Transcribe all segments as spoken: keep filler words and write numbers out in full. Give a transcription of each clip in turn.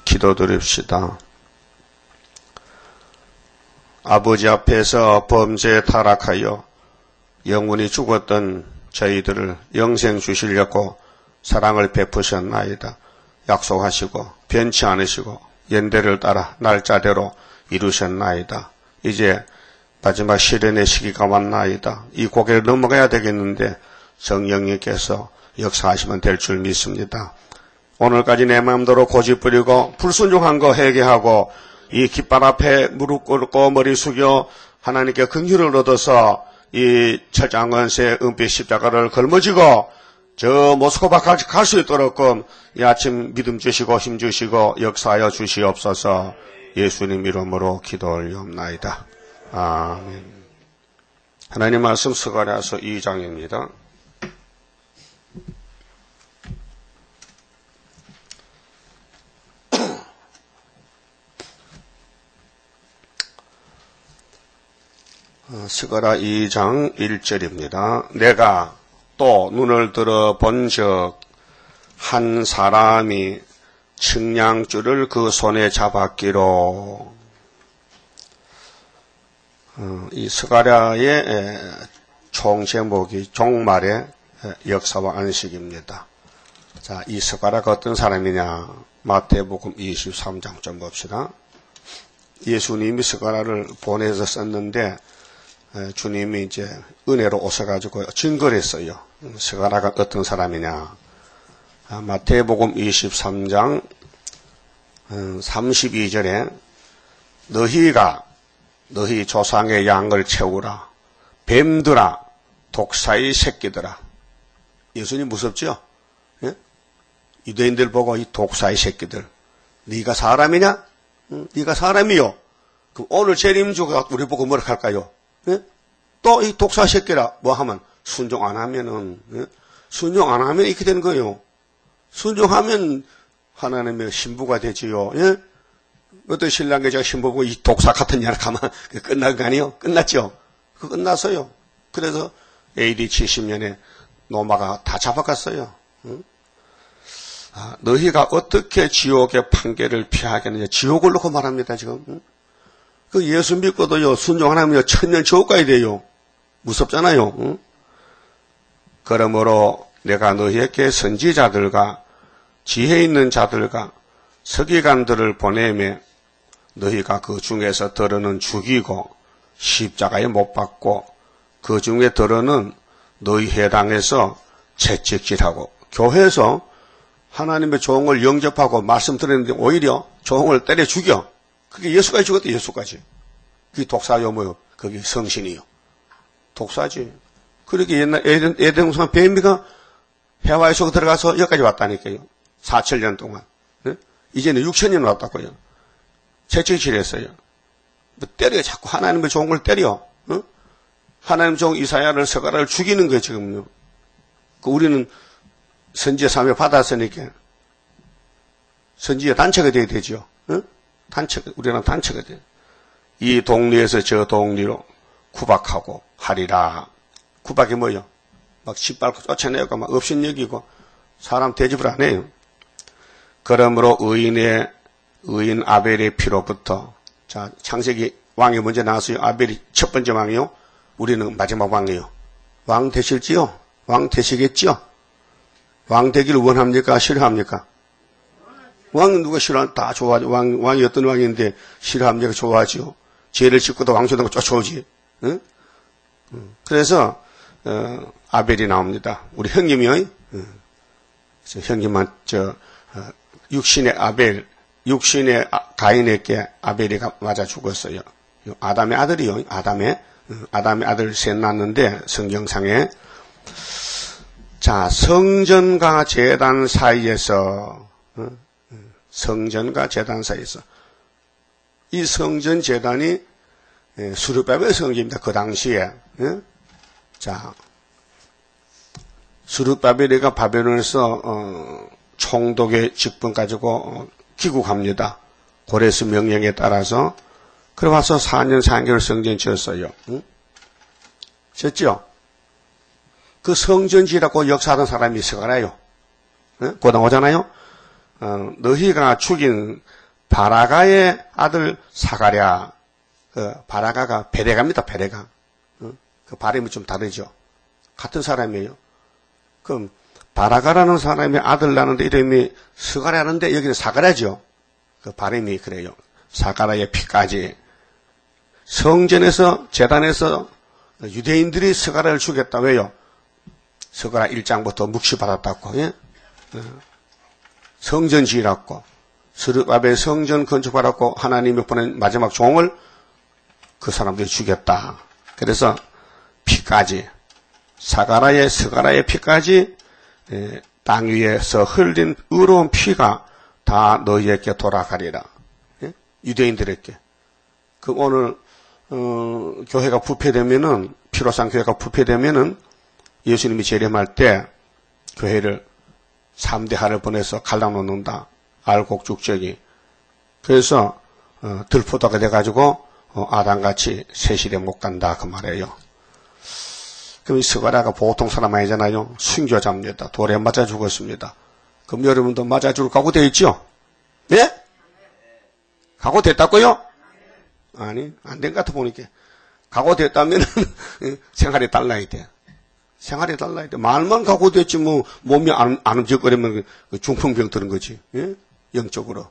기도드립시다. 아버지 앞에서 범죄에 타락하여 영원히 죽었던 저희들을 영생 주시려고 사랑을 베푸셨나이다. 약속하시고 변치 않으시고 연대를 따라 날짜대로 이루셨나이다. 이제 마지막 시련의 시기가 왔나이다. 이 고개를 넘어가야 되겠는데 성령님께서 역사하시면 될 줄 믿습니다. 오늘까지 내 마음대로 고집부리고 불순종한 거 회개하고 이 깃발 앞에 무릎 꿇고 머리 숙여 하나님께 긍휼을 얻어서 이 철장원세 은빛 십자가를 걸머지고 저 모스크바까지 갈 수 있도록끔 이 아침 믿음 주시고 힘 주시고 역사하여 주시옵소서. 예수님 이름으로 기도 올리옵나이다. 아멘. 하나님 말씀 스가랴서 이 장입니다. 스가랴 이 장 일 절입니다. 내가 또 눈을 들어 본즉 한 사람이 측량줄을 그 손에 잡았기로. 이 스가랴의 총 제목이 종말의 역사와 안식입니다. 자, 이 스가랴가 어떤 사람이냐? 마태복음 이십삼 장 좀 봅시다. 예수님이 스가랴를 보내서 썼는데 주님이 이제 은혜로 오셔가지고 증거를 했어요. 스가랴가 어떤 사람이냐. 마태복음 이십삼 장 삼십이 절에 너희가 너희 조상의 양을 채우라. 뱀들아 독사의 새끼들아. 예수님 무섭죠? 예? 유대인들 보고 이 독사의 새끼들. 네가 사람이냐? 응? 네가 사람이요. 그럼 오늘 재림주가 우리 보고 뭐라 할까요? 예? 또 이 독사 새끼라 뭐 하면 순종 안 하면은 예? 순종 안 하면 이렇게 되는 거예요. 순종하면 하나님의 신부가 되지요. 예? 어떤 신랑계자가 신부 보고 이 독사 같은 년을 가면 끝난 거 아니에요? 끝났죠? 그 끝났어요. 그래서 에이디 칠십 년에 노마가 다 잡아갔어요. 응? 아, 너희가 어떻게 지옥의 판결을 피하겠느냐. 지옥을 놓고 말합니다, 지금. 응? 그 예수 믿고도요, 순종 안 하면 천년 지옥 가야 돼요. 무섭잖아요. 응? 그러므로 내가 너희에게 선지자들과 지혜 있는 자들과 서기관들을 보내매 너희가 그 중에서 더러는 죽이고 십자가에 못 박고 그 중에 더러는 너희 회당에서 채찍질하고 교회에서 하나님의 종을 영접하고 말씀 들었는데 오히려 종을 때려 죽여. 그게 예수까지 죽었대. 예수까지. 그게 독사요 뭐요? 그게 성신이요. 독사지. 그렇게 옛날 에덴, 에덴동산 뱀이가 해와의 속에 들어가서 여기까지 왔다니까요. 사천 년 동안. 네? 이제는 육천 년 왔다고요. 채찍질했어요. 뭐 때려. 자꾸 하나님의 종을 때려. 어? 하나님 종 이사야를 스가랴를 죽이는 거예요. 지금요. 그 우리는 선지자 사명 받았으니까 선지자 단체가 돼야 되죠. 어? 단체, 우리는 단체가 돼요. 이 동리에서 저 동리로 구박하고 하리라. 구박이 뭐예요? 막 짓밟고 쫓아내고 막 업신여기고 사람 대접을 안 해요. 그러므로 의인의 의인 아벨의 피로부터 자 창세기 왕이 먼저 나왔어요. 아벨이 첫 번째 왕이요. 우리는 마지막 왕이요. 왕 되실지요? 왕 되시겠지요? 왕 되기를 원합니까? 싫어합니까? 왕은 누가 싫어하는 다 좋아하죠. 왕, 왕이 어떤 왕인데 싫어합니까? 좋아하죠. 죄를 짓고도 왕초등을 쫓아오지. 응? 그래서 어, 아벨이 나옵니다. 우리 형님이요. 응. 형님한 저 어, 육신의 아벨, 육신의 가인에게 아벨이 맞아 죽었어요. 아담의 아들이요. 아담의 아담의 아들 셋 낳았는데 성경상에 자 성전과 제단 사이에서 어? 성전과 제단 사이에서 이 성전 제단이 수르바벨 성전입니다. 그 당시에 예? 자 수르바벨이가 바벨론에서 어, 총독의 직분 가지고 어, 귀국합니다. 고레스 명령에 따라서 그래 와서 사 년 사 개월 성전 지었어요. 응? 지었죠? 그 성전 지라고 역사하던 사람이 스가랴요. 응? 고당 오잖아요. 어, 너희가 죽인 바라가의 아들 사가랴. 그 바라가가 베레가입니다. 베레가. 어? 그 발음이 좀 다르죠. 같은 사람이에요. 그럼 바라가라는 사람의 아들 나는데 이름이 스가랴는데 여기는 사가랴죠. 그 발음이 그래요. 사가랴의 피까지. 성전에서 제단에서 유대인들이 스가랴를 죽였다. 왜요? 스가랴 일 장부터 묵시받았다고. 예? 성전 지으라고. 스룹바벨 성전 건축하라고 하나님이 보낸 마지막 종을 그 사람들이 죽였다. 그래서 피까지 사가랴의 스가랴의 피까지 에, 땅 위에서 흘린 의로운 피가 다 너희에게 돌아가리라. 예? 유대인들에게. 그 오늘 어, 교회가 부패되면은 피로상 교회가 부패되면은 예수님이 재림할 때 교회를 삼 대 한을 보내서 갈라놓는다. 알곡죽적이. 그래서 어, 들포도가 돼가지고 어, 아담같이 세시대 못 간다 그 말이에요. 그럼 이 스가랴가 보통 사람 아니잖아요. 순교자입니다. 돌에 맞아 죽었습니다. 그럼 여러분도 맞아 죽을 각오 되어 있죠? 예? 각오 됐다고요? 아니, 안 된 것 같아 보니까. 각오 됐다면 생활이 달라야 돼. 생활이 달라야 돼. 말만 각오 됐지 뭐 몸이 안, 안 움직거리면 중풍병 드는 거지. 예? 영적으로.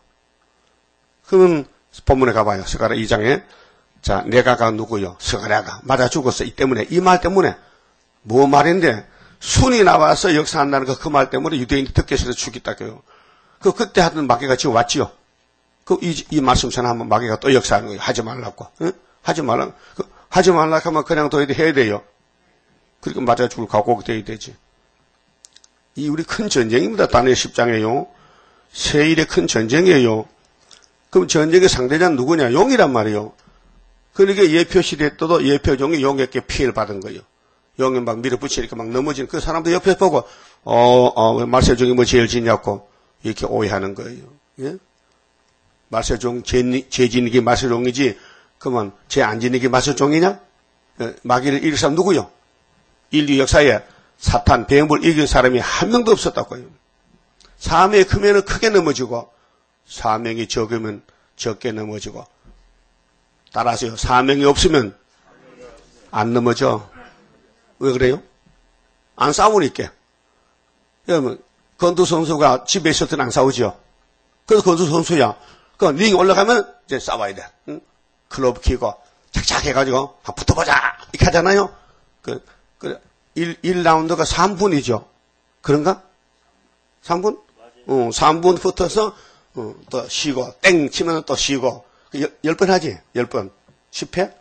그러면 본문에 가봐요. 스가랴 이 장에. 자, 내가가 누구요? 스가랴가 맞아 죽었어. 이 때문에, 이 말 때문에. 뭐 말인데, 순이 나와서 역사한다는 거 그 말 때문에 유대인이 듣기 싫어서 죽였다고요. 그, 그때 하던 마귀가 지금 왔지요? 그, 이, 이 말씀 전에 한번 마귀가 또 역사하는 거예요. 하지 말라고. 응? 하지 말라. 그, 하지 말라 하면 그냥 더 해야 돼요. 그러니까 맞아 죽을 각오가 돼야 되지. 이 우리 큰 전쟁입니다. 다니엘 십 장에요. 세일의 큰 전쟁이에요. 그럼 전쟁의 상대자는 누구냐? 용이란 말이에요. 그러니까 예표 시대 때도 예표종이 용에게 피해를 받은 거예요. 용이 막 밀어붙이니까 막 넘어지는 그 사람도 옆에 보고, 어, 어, 말세종이 뭐 죄를 짓냐고 이렇게 오해하는 거예요. 예? 말세종 죄, 죄 짓는 게 말세종이지, 그러면 죄 안 짓는 게 말세종이냐? 예, 마귀를 이길 사람 누구요? 인류 역사에 사탄, 배영불 이길 사람이 한 명도 없었다고요. 사명이 크면 크게 넘어지고, 사명이 적으면 적게 넘어지고, 따라서요, 사명이 없으면 안 넘어져. 왜 그래요? 안 싸우니까. 여러분, 건두 선수가 집에 있을 때는 안 싸우죠. 그래서 건두 선수야. 그 링 올라가면 이제 싸워야 돼. 응? 클럽 키고 착착 해가지고 한번 붙어보자 이렇게 하잖아요. 그, 그 일, 일 라운드가 삼 분이죠. 그런가? 삼 분? 어, 삼 분 붙어서 어, 또 쉬고 땡 치면 또 쉬고 열 번 하지? 열 번. 십 회?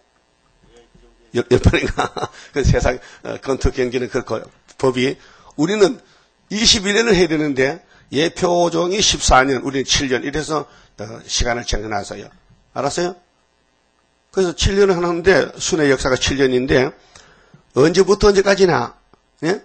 열, 열 번인가? 그 세상, 어, 건투 경기는 그, 그 법이. 우리는 이십일 년을 해야 되는데, 예표종이 십사 년, 우리는 칠 년. 이래서, 어, 시간을 정해놨어요. 알았어요? 그래서 칠 년을 하는데, 순회 역사가 칠 년인데, 언제부터 언제까지나, 예?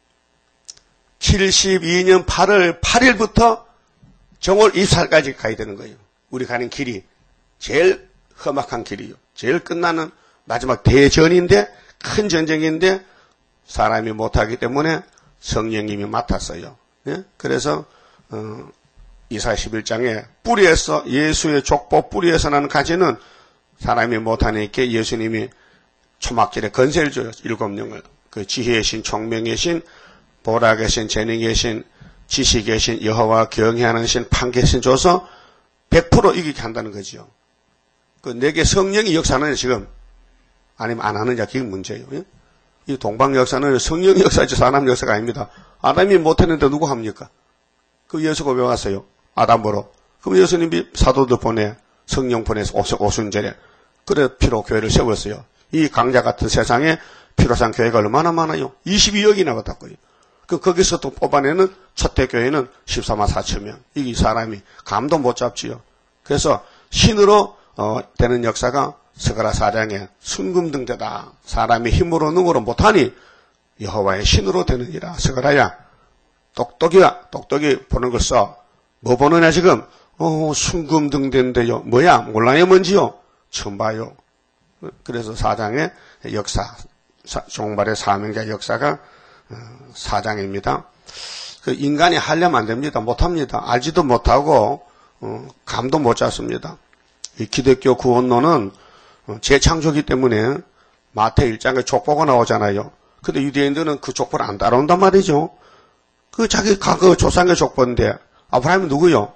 칠십이 년 팔월 팔 일부터 정월 이십사 일까지 가야 되는 거예요. 우리 가는 길이. 제일 험악한 길이요. 제일 끝나는 마지막 대전인데 큰 전쟁인데 사람이 못하기 때문에 성령님이 맡았어요. 예? 그래서 어, 이사야 십일 장에 뿌리에서 예수의 족보 뿌리에서 나는 가지는 사람이 못하니까 예수님이 초막절에 건세를 줘요. 일곱 명을. 그 지혜의 신, 총명의 신, 보락의 신, 재능의 신, 지식의 신, 여호와 경외하는 신, 판결의 신 줘서 백 퍼센트 이기게 한다는 거죠. 그 내게 성령이 역사는 지금 아니면 안 하느냐 그게 문제예요. 예? 이 동방 역사는 성령 역사지 사람 역사가 아닙니다. 아담이 못했는데 누구 합니까? 그 예수가 왜 왔어요? 아담으로. 그럼 예수님이 사도들 보내 성령 보내서 오순절에 그래 피로 교회를 세웠어요. 이 강자 같은 세상에 피로상 교회가 얼마나 많아요? 이십이억이나 왔다고요. 그 거기서 또 뽑아내는 첫대 교회는 십사만 사천 명. 이 사람이 감도 못 잡지요. 그래서 신으로 어, 되는 역사가 스가랴 사 장에 순금등대다. 사람이 힘으로 능으로 못하니 여호와의 신으로 되느니라. 스가랴야 똑똑이야. 똑똑이 보는 걸 써. 뭐 보느냐 지금? 어, 순금등대인데요. 뭐야? 몰라요 뭔지요? 처음 봐요. 그래서 사 장의 역사, 종말의 사명자 역사가 사 장입니다. 그 인간이 하려면 안 됩니다. 못합니다. 알지도 못하고 어, 감도 못 잡습니다. 이 기독교 구원론은 어, 재창조기 때문에 마태 일 장에 족보가 나오잖아요. 근데 유대인들은 그 족보를 안 따라온단 말이죠. 그 자기 과거 조상의 족보인데 아브라함이 누구요?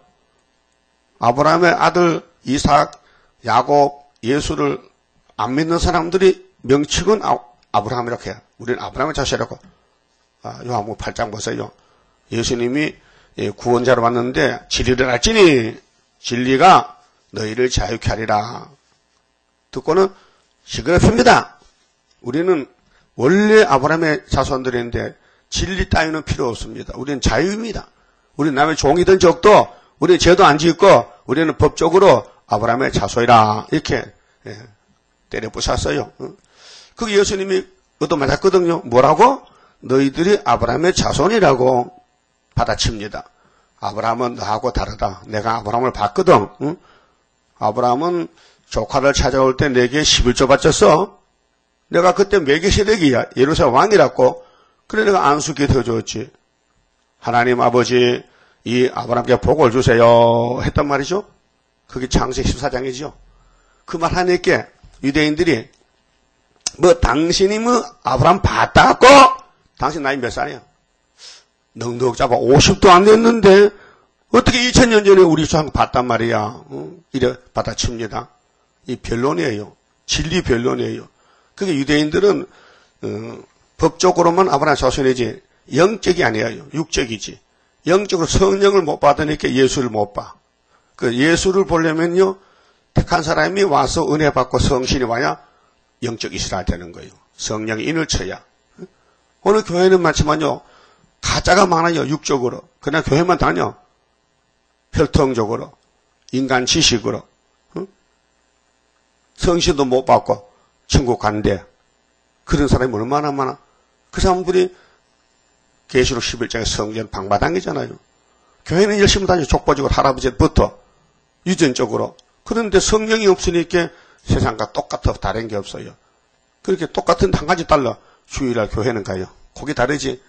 아브라함의 아들 이삭, 야곱, 예수를 안 믿는 사람들이 명칭은 아, 아브라함 이렇게 해요. 우리는 아브라함의 자손이라고. 아, 요한복음 팔 장 보세요. 예수님이 구원자로 왔는데 진리를 알지니 진리가 너희를 자유케 하리라. 듣고는 시끄럽습니다. 우리는 원래 아브라함의 자손들인데 진리 따위는 필요 없습니다. 우리는 자유입니다. 우리는 남의 종이든 적도 우리는 죄도 안 짓고 우리는 법적으로 아브라함의 자손이라 이렇게 예, 때려 부셨어요. 그게 예수님이 얻어맞았거든요. 뭐라고? 너희들이 아브라함의 자손이라고 받아칩니다. 아브라함은 너하고 다르다. 내가 아브라함을 봤거든. 응? 아브라함은 조카를 찾아올 때 내게 십일조 바쳤어. 내가 그때 멜기세덱이야. 예루살렘 왕이라고. 그래 내가 안수기 되어줬지. 하나님 아버지 이 아브라함께 복을 주세요 했단 말이죠. 그게 창세기 십사 장이죠. 그 말 하니까 유대인들이 뭐 당신이 뭐 아브라함 봤다고? 당신 나이 몇 살이야? 넉넉 잡아 오십도 안 됐는데 어떻게 이천 년 전에 우리 조상 봤단 말이야. 어? 이래 받아칩니다. 이 변론이에요. 진리 변론이에요. 그게 유대인들은 어, 법적으로만 아브라함 자손이지 영적이 아니에요. 육적이지. 영적으로 성령을 못 받으니까 예수를 못 봐. 그 예수를 보려면요. 택한 사람이 와서 은혜 받고 성신이 와야 영적 이스라엘 되는 거예요. 성령이 인을 쳐야. 오늘 교회는 많지만요. 가짜가 많아요. 육적으로. 그냥 교회만 다녀. 혈통적으로. 인간 지식으로. 응? 성신도 못 받고 천국 간대. 그런 사람이 얼마나 많아. 그 사람들이 계시록 십일 장의 성전 방마당이잖아요. 교회는 열심히 다니죠. 족보적으로 할아버지부터 유전적으로. 그런데 성령이 없으니까 세상과 똑같아 다른 게 없어요. 그렇게 똑같은 한 가지 달라. 주일날 교회는 가요. 거기 다르지.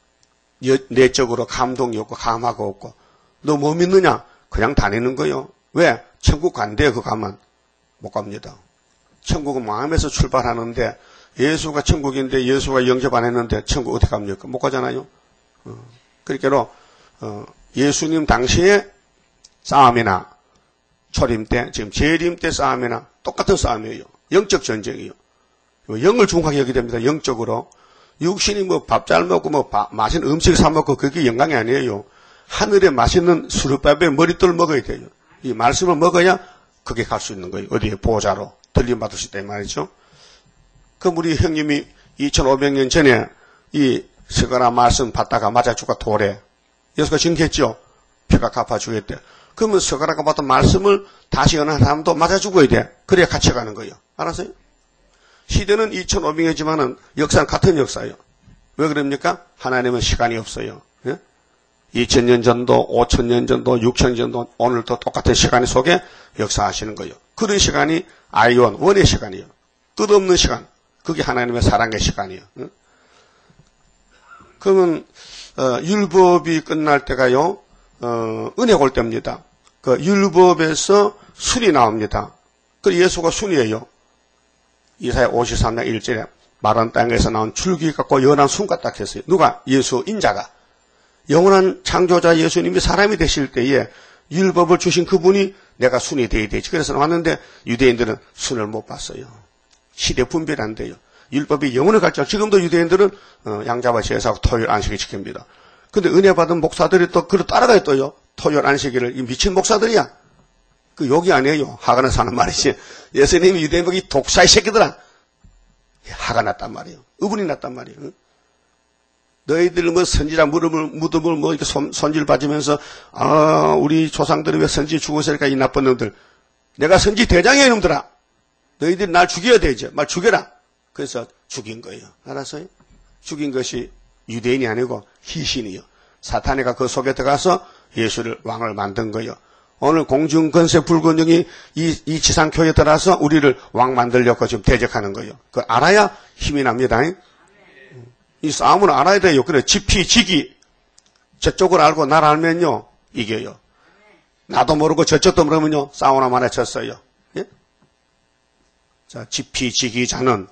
내적으로 감동이 없고 감화가 없고. 너 뭐 믿느냐? 그냥 다니는 거요. 왜? 천국 간대요. 그 가면 못 갑니다. 천국은 마음에서 출발하는데 예수가 천국인데 예수가 영접 안 했는데 천국 어떻게 갑니까? 못 가잖아요. 어. 그러니까 어, 예수님 당시에 싸움이나 초림 때, 지금 재림 때 싸움이나 똑같은 싸움이에요. 영적 전쟁이에요. 영을 중하게 여기게 됩니다. 영적으로. 육신이 뭐 밥 잘 먹고 뭐 밥, 맛있는 음식 사 먹고 그게 영광이 아니에요. 하늘에 맛있는 수르밥에 머릿돌 먹어야 돼요. 이 말씀을 먹어야 그게 갈 수 있는 거예요. 어디에 보좌로 들림 받을 수 있다 이 말이죠. 그럼 우리 형님이 이천오백 년 전에 이 스가랴 말씀 받다가 맞아 죽어 돌에 예수가 증거했죠. 피가 갚아 주겠대. 그러면 스가랴가 받은 말씀을 다시 어느 사람도 맞아 죽어야 돼. 그래야 같이 가는 거예요. 알았어요? 시대는 이천오백 년이지만은 역사는 같은 역사예요. 왜 그럽니까? 하나님은 시간이 없어요. 예? 이천 년 전도, 오천 년 전도, 육천 년 전도 오늘도 똑같은 시간 속에 역사하시는 거예요. 그런 시간이 아이온, 원의 시간이에요. 끝없는 시간. 그게 하나님의 사랑의 시간이에요. 예? 그러면 어, 율법이 끝날 때가요. 어, 은혜 올 때입니다. 그 율법에서 순이 나옵니다. 그 예수가 순이에요. 이사야 오십삼 장 일 절에 마른 땅에서 나온 줄기 같고 연한 순 같다 했어요. 누가? 예수 인자가. 영원한 창조자 예수님이 사람이 되실 때에 율법을 주신 그분이 내가 순이 되어야 되지. 그래서 나왔는데 유대인들은 순을 못 봤어요. 시대 분별이 안 돼요. 율법이 영원을 갈지 지금도 유대인들은 어, 양자와 제사하고 토요일 안식일 지킵니다. 근데 은혜 받은 목사들이 또 그걸 따라가요 또요. 토요일 안식일을 이 미친 목사들이야. 그 욕이 아니에요. 화가 나서 하는 말이지. 예수님이 유대인 보기 독사의 새끼들아. 화가 났단 말이에요. 의분이 났단 말이에요. 너희들 뭐 선지자 무덤을, 무덤을 뭐 이렇게 손, 손질 받으면서, 아, 우리 조상들이 왜 선지 죽었을까, 이 나쁜 놈들. 내가 선지 대장이야, 이놈들아. 너희들이 날 죽여야 되죠. 말 죽여라. 그래서 죽인 거예요. 알았어요? 죽인 것이 유대인이 아니고 희신이요. 사탄이가 그 속에 들어가서 예수를 왕을 만든 거예요. 오늘 공중건세 불건영이 이, 이 지상교회에 들어와서 우리를 왕 만들려고 지금 대적하는 거예요. 그 알아야 힘이 납니다. 이 싸움은 알아야 돼요. 그래, 지피, 지기. 저쪽을 알고 나를 알면요, 이겨요. 나도 모르고 저쪽도 모르면요, 사우나 만에 쳤어요. 예? 자, 지피지기자는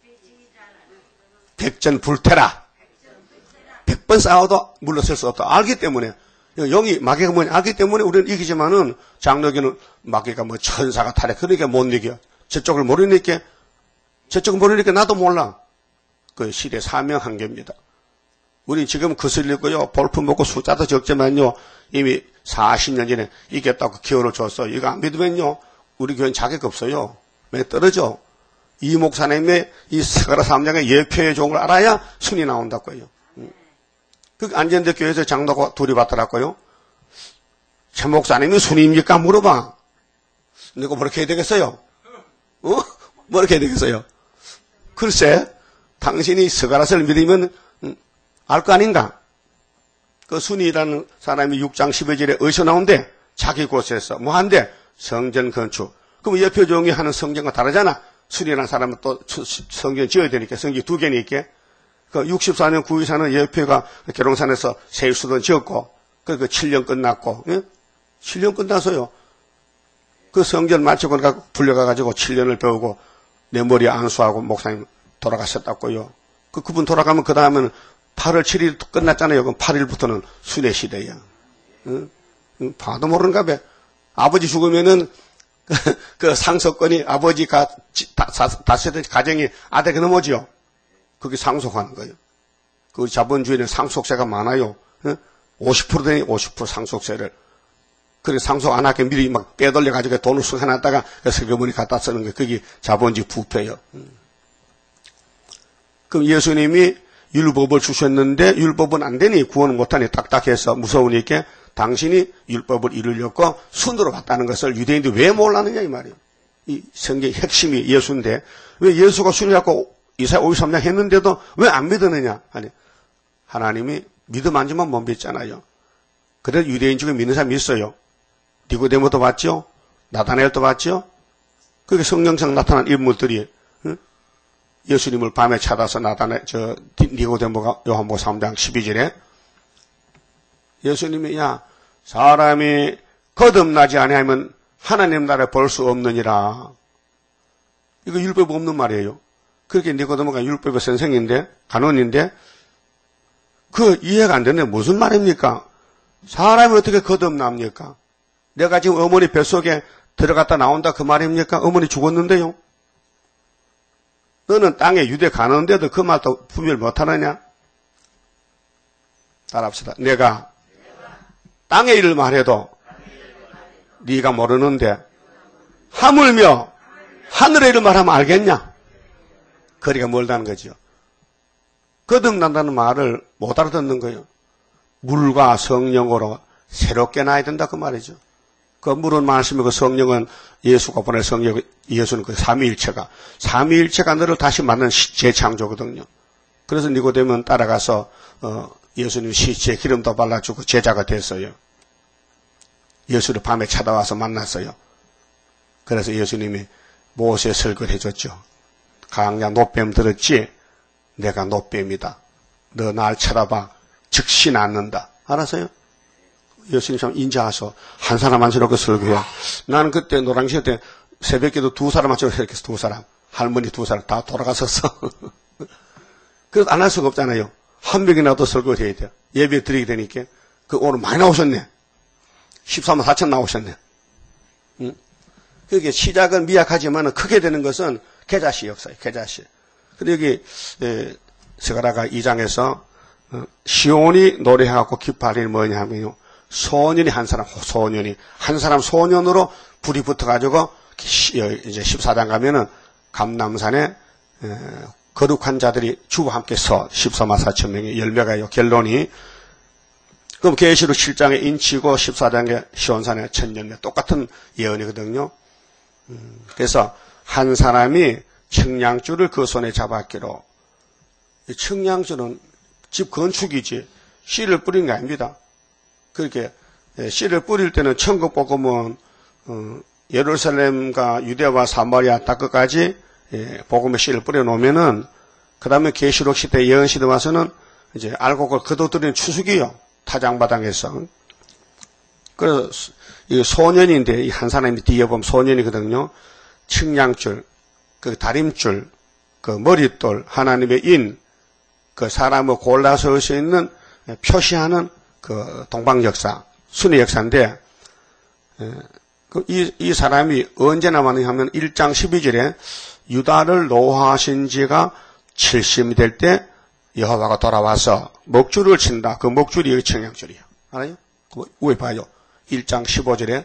백전 불태라. 백번 싸워도 물러설 수 없다. 알기 때문에. 영이, 마귀가 뭐냐, 알기 때문에 우리는 이기지만은, 장로교는 마귀가 뭐 천사가 타래. 그러니까 못 이겨. 저쪽을 모르니까, 저쪽을 모르니까 나도 몰라. 그 시대 사명 한계입니다. 우리 지금 거슬리고요, 볼품 먹고 숫자도 적지만요, 이미 사십 년 전에 이겼다고 기회를 줬어. 이거 안 믿으면요, 우리 교회는 자격 없어요. 왜 떨어져? 이 목사님의 이 스가랴 삼 장의 예표에 좋은 걸 알아야 순이 나온다고요. 그 안전대 교회에서 장로가 둘이 받더라고요. 최 목사님이 순입니까? 물어봐. 내가 뭐렇게 해야 되겠어요? 어? 뭐렇게 해야 되겠어요? 글쎄, 당신이 스가랴를 믿으면 음, 알 거 아닌가? 그 순이라는 사람이 육 장 십이 절에 어디서 나온대? 자기 곳에서. 뭐 한대? 성전 건축. 그럼 예표 종이 하는 성전과 다르잖아. 순이라는 사람은 또 성전 지어야 되니까 성전 두 개니 있게. 그 육십사 년 구의사는 예표가 계룡산에서 세일수도 지었고, 그, 그 칠 년 끝났고, 예? 칠 년 끝나서요. 그 성전 마치고 불려가가지고 칠 년을 배우고 내 머리에 안수하고 목사님 돌아가셨다고요. 그, 그분 돌아가면 그 다음에는 팔월 칠일 끝났잖아요. 그럼 팔 일부터는 순회 시대야. 응? 응? 봐도 모르는가 봐. 아버지 죽으면은 그 상속권이 아버지가 다스렸던 가정이 아들에게 넘어지요. 그게 상속하는 거예요. 그 자본주의는 상속세가 많아요. 오십 퍼센트 되니 오십 퍼센트 상속세를. 그래 상속 안 하게 미리 막 빼돌려가지고 돈을 쑥 해놨다가 세금을 갖다 쓰는 게 그게 자본주의 부패예요. 그럼 예수님이 율법을 주셨는데 율법은 안 되니 구원을 못하니 딱딱해서 무서우니까 당신이 율법을 이루려고 순으로 갔다는 것을 유대인들이 왜 몰랐느냐 이 말이에요. 이 성경의 핵심이 예수인데 왜 예수가 순이라고 이사야 오십삼 장 했는데도 왜 안 믿었느냐? 아니, 하나님이 믿음 안 주면 못 믿잖아요. 그래도 유대인 중에 믿는 사람이 있어요. 니고데모도 봤죠? 나다나엘도 봤죠? 그게 성령상 나타난 인물들이, 응? 예수님을 밤에 찾아서 나다나, 저, 니고데모가 요한복음 삼 장 십이 절에 예수님이, 야, 사람이 거듭나지 아니하면 하나님 나라에 볼 수 없느니라. 이거 율법 없는 말이에요. 그렇게 니고데모가 율법의 선생인데, 간원인데, 그 이해가 안 되네. 무슨 말입니까? 사람이 어떻게 거듭납니까? 내가 지금 어머니 뱃속에 들어갔다 나온다 그 말입니까? 어머니 죽었는데요. 너는 땅에 유대 가는데도 그 말도 분별 못하느냐? 따라합시다. 내가 땅의 일을 말해도 네가 모르는데 하물며 하늘의 일을 말하면 알겠냐? 거리가 멀다는 거죠. 거듭난다는 말을 못 알아듣는 거예요. 물과 성령으로 새롭게 나야 된다 그 말이죠. 그 물은 말씀이고 그 성령은 예수가 보낸 성령, 예수는 그 삼위일체가 삼위일체가 너를 다시 만든 재창조거든요. 그래서 니고데모는 따라가서 어, 예수님 시체에 기름도 발라주고 제자가 됐어요. 예수를 밤에 찾아와서 만났어요. 그래서 예수님이 모세 설교를 해줬죠. 강야 노뱀 들었지? 내가 노뱀이다. 너 날 쳐다봐. 즉시 낫는다. 알았어요? 예수님 참 인자하셔. 한 사람 한 사람 그 설교야. 나는 그때 노랑시대 때 새벽에도 두 사람 맞춰서 이렇게 두 사람. 할머니 두 사람 다 돌아갔었어. 그래서 안 할 수가 없잖아요. 한 명이라도 설교를 해야 돼요. 예배 드리게 되니까. 그 오늘 많이 나오셨네. 십사만 사천 나오셨네. 응? 그게 시작은 미약하지만 크게 되는 것은 계자시 역사예요. 계자시. 근데 여기 스가랴가 이 장에서 시온이 노래하고 기뻐할 일이 뭐냐 하면요. 소년이 한 사람, 소년이 한 사람 소년으로 불이 붙어가지고 이제 십사 장 가면은 감남산에 거룩한 자들이 주와 함께 서 십사만 사천 명의 열매가요. 결론이 그럼 계시록 칠 장에 인치고 십사 장에 시온산에 천년매 똑같은 예언이거든요. 그래서 한 사람이 청량줄을 그 손에 잡았기로. 청량줄은 집 건축이지 씨를 뿌리는 게 아닙니다. 그렇게 씨를 뿌릴 때는 천국 복음은 어, 예루살렘과 유대와 사마리아 땅끝까지 예, 복음의 씨를 뿌려놓으면은 그 다음에 계시록 시대 예언 시대 와서는 이제 알곡을 거둬들이는 추수기요. 타장바닥에서. 그래서 이 소년인데 한 사람이 뒤에 보면 소년이거든요. 측량줄, 그 다림줄, 그 머릿돌, 하나님의 인, 그 사람을 골라서 올 수 있는 표시하는 그 동방 역사, 순회 역사인데, 이, 이 사람이 언제 남았느냐 하면 일 장 십이 절에 유다를 노하신 지가 칠십이 될 때 여호와가 돌아와서 목줄을 친다. 그 목줄이 여기 청량줄이야. 알아요? 그 위에 봐요. 일 장 십오 절에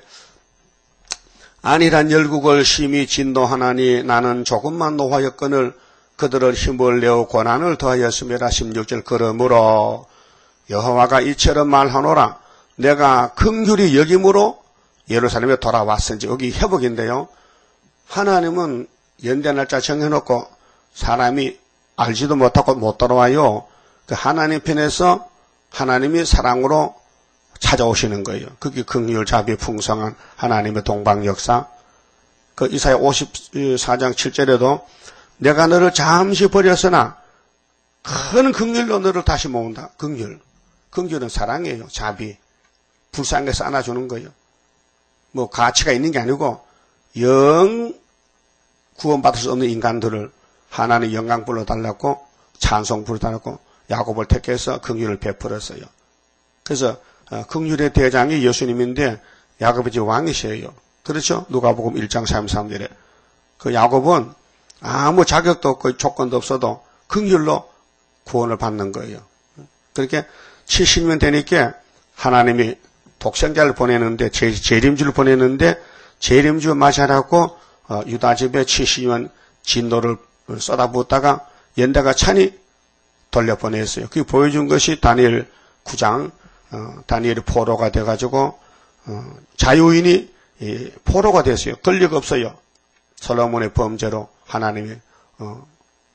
안일한 열국을 심히 진노하나니 나는 조금만 노하였거늘 그들을 힘을 내어 고난을 더하였음이라. 십육 절 그러므로 여호와가 이처럼 말하노라. 내가 긍휼히 여김으로 예루살렘에 돌아왔은지. 여기 회복인데요. 하나님은 연대 날짜 정해놓고 사람이 알지도 못하고 못 돌아와요. 그 하나님 편에서 하나님이 사랑으로 찾아오시는 거예요. 그게 긍휼 자비 풍성한 하나님의 동방 역사. 그 이사야 오십사 장 칠 절에도 내가 너를 잠시 버렸으나 큰 긍휼로 너를 다시 모은다. 긍휼. 긍휼은 사랑이에요. 자비. 불쌍한 것을 안아주는 거예요. 뭐 가치가 있는 게 아니고 영 구원받을 수 없는 인간들을 하나님 영광 불러달라고 찬송 불러달라고 야곱을 택해서 긍휼을 베풀었어요. 그래서 긍휼의 대장이 예수님인데 야곱이 이제 왕이셔요. 그렇죠? 누가복음 일 장 삼십삼 절에 그 야곱은 아무 자격도 없고 조건도 없어도 긍휼로 구원을 받는 거예요. 그렇게 칠십 년 되니까 하나님이 독생자를 보내는데 재림주를 보내는데 재림주 맞이하라고 유다 집에 칠십 년 진노를 쏟아붓다가 연대가 차니 돌려보냈어요. 그게 보여준 것이 다니엘 구 장 어, 다니엘이 포로가 돼가지고 어, 자유인이 이, 포로가 됐어요. 권리가 없어요. 솔로몬의 범죄로 하나님이 어,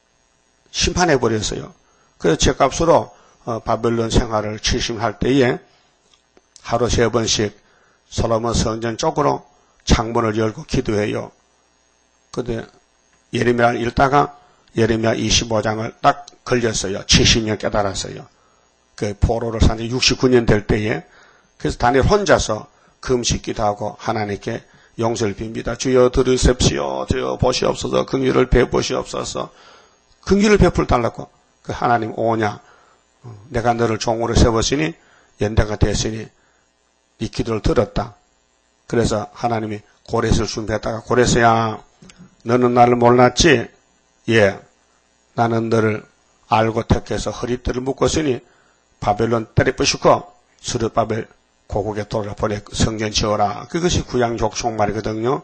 심판해버렸어요. 그래서 제값으로 어, 바벨론 생활을 칠십 년 할 때에 하루 세 번씩 솔로몬 성전 쪽으로 창문을 열고 기도해요. 근데 예레미야를 읽다가 예레미야 이십오 장을 딱 걸렸어요. 칠십 년 깨달았어요. 그 포로를 산 지 육십구 년 될 때에. 그래서 다니엘 혼자서 금식기도 하고 하나님께 용서를 빕니다. 주여 들으십시오. 주여 보시옵소서. 긍휼을 베푸시옵소서. 긍휼을 베풀 달라고. 그 하나님 오냐. 내가 너를 종으로 세웠으니 연대가 됐으니 네 기도를 들었다. 그래서 하나님이 고레스를 준비했다가 고레스야 너는 나를 몰랐지? 예. 나는 너를 알고 택해서 허리띠를 묶었으니 바벨론 때려부시고 스룹바벨 고국에 돌아보내 성전 지어라. 그것이 구약족 종말이거든요.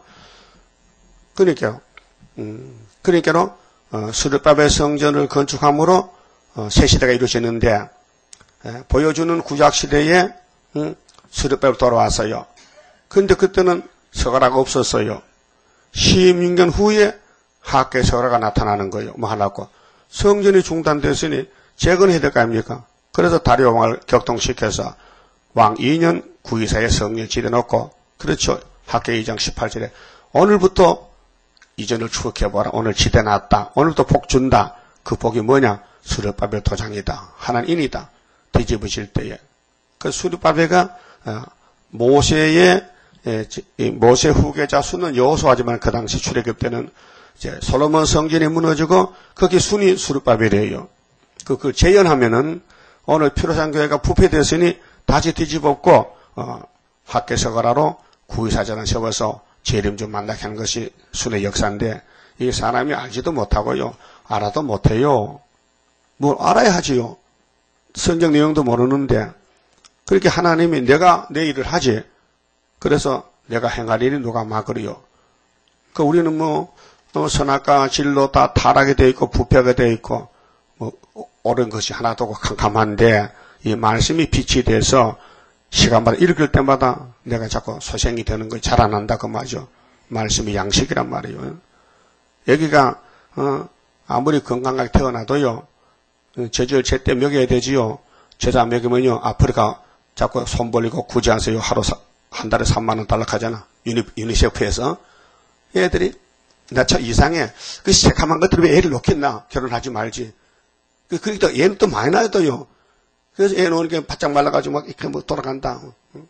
그러니까, 음, 그러니까로 어, 스룹바벨 성전을 건축함으로 어, 새 시대가 이루어졌는데 에, 보여주는 구약 시대에 음, 스룹바벨 돌아왔어요. 근데 그때는 서가라가 없었어요. 십육 년 후에 학계 서가라가 나타나는 거예요. 뭐 하려고 성전이 중단됐으니 재건해야 될 거 아닙니까? 그래서 다리오 왕을 격동시켜서 왕 이 년 구이사에 성령 지려놓고 그렇죠. 학계 이 장 십팔 절에 오늘부터 이전을 추억해보라. 오늘 지대놨다. 오늘부터 복 준다. 그 복이 뭐냐? 스룹바벨 도장이다. 하나님이다. 뒤집으실 때에. 그 스룹바벨가 모세의 모세 후계자 수는 여호수아지만 그 당시 출애굽 때는 이제 솔로몬 성전이 무너지고 거기 순이 스룹바벨이에요. 그, 그 재현하면은 오늘 피로산 교회가 부패됐으니 다시 뒤집었고 어, 학계서가라로 구의사전을 세워서 재림 좀 만나게 하는 것이 순의 역사인데 이 사람이 알지도 못하고요. 알아도 못해요. 뭘 알아야 하지요. 성경 내용도 모르는데 그렇게 하나님이 내가 내 일을 하지. 그래서 내가 행할 일이 누가 막으리요. 그 우리는 뭐 어, 선악과 진로 다 타락이 되어 있고 부패가 되어 있고 뭐 옳은 것이 하나도 없고 캄캄한데 이 말씀이 빛이 돼서 시간마다 읽을 때마다 내가 자꾸 소생이 되는 거 자라난다 그 말이죠. 말씀이 양식이란 말이에요. 여기가 어, 아무리 건강하게 태어나도요. 제절 제때 먹여야 되지요. 제자 먹이면요. 아프리카 자꾸 손 벌리고 굳이 하세요. 하루 사, 한 달에 삼만 원 달러 하잖아. 유니, 유니세프에서. 얘들이 나 참 이상해. 그 새카만 것들을 왜 애를 놓겠나. 결혼하지 말지. 그, 그러니까 얘는 또 많이 나요, 또요. 그래서 애 놓으니까 바짝 말라가지고 막 이렇게 뭐 돌아간다.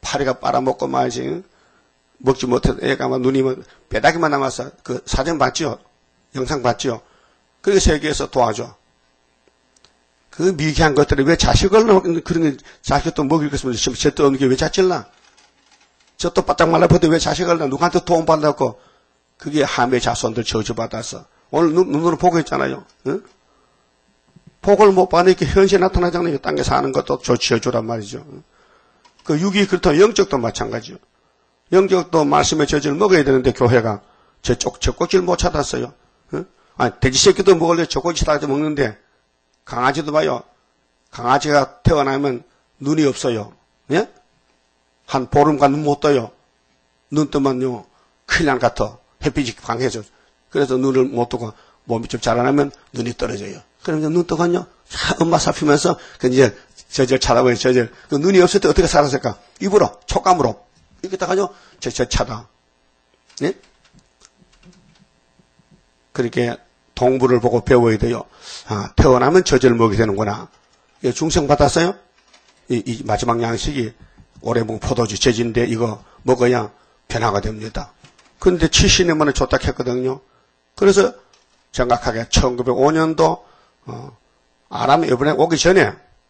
파리가 빨아먹고 말이지. 먹지 못해서 애가 막 눈이 뭐 뼈다귀만 남았어. 그 사진 봤죠? 영상 봤죠? 그게 세계에서 도와줘. 그 미개한 것들이 왜 자식을 그런 게 자식도 먹일 것으면 젖도 없는 게 왜 자질나? 젖도 바짝 말라버도 왜 자식을 나? 누구한테 도움 받았고 그게 함의 자손들 저주받아서 오늘 눈, 눈으로 보고 있잖아요. 응? 복을 못 받으니까 현실에 나타나잖아요. 땅에 사는 것도 저주란 말이죠. 그 육이 그렇다 영적도 마찬가지요. 영적도 말씀의 저주를 먹어야 되는데 교회가 저쪽 젖꼭지를 못 찾았어요. 응? 아니 돼지 새끼도 먹을래 젖꼭지 다 먹는데 강아지도 봐요. 강아지가 태어나면 눈이 없어요. 예? 한 보름간 눈 못 떠요. 눈 뜨면요 큰일 난 것 같아. 햇빛이 강해져. 그래서 눈을 못 뜨고 몸이 좀 자라나면 눈이 떨어져요. 그러면 눈 뜨고요 엄마 살피면서 그 이제 저절 찾아보요 저절. 그 눈이 없을 때 어떻게 살았을까? 입으로 촉감으로 이렇게 딱하죠. 저절 찾아. 예? 그렇게 동물을 보고 배워야 돼요. 아, 태어나면 저절 먹이 되는구나. 중생 받았어요? 이, 이 마지막 양식이 올해 뭐 포도주 제지인데 이거 먹어야 변화가 됩니다. 그런데 칠십 년 만에 줬다 했거든요. 그래서 정확하게 천구백오 년도 어, 아람이 이번에 오기 전에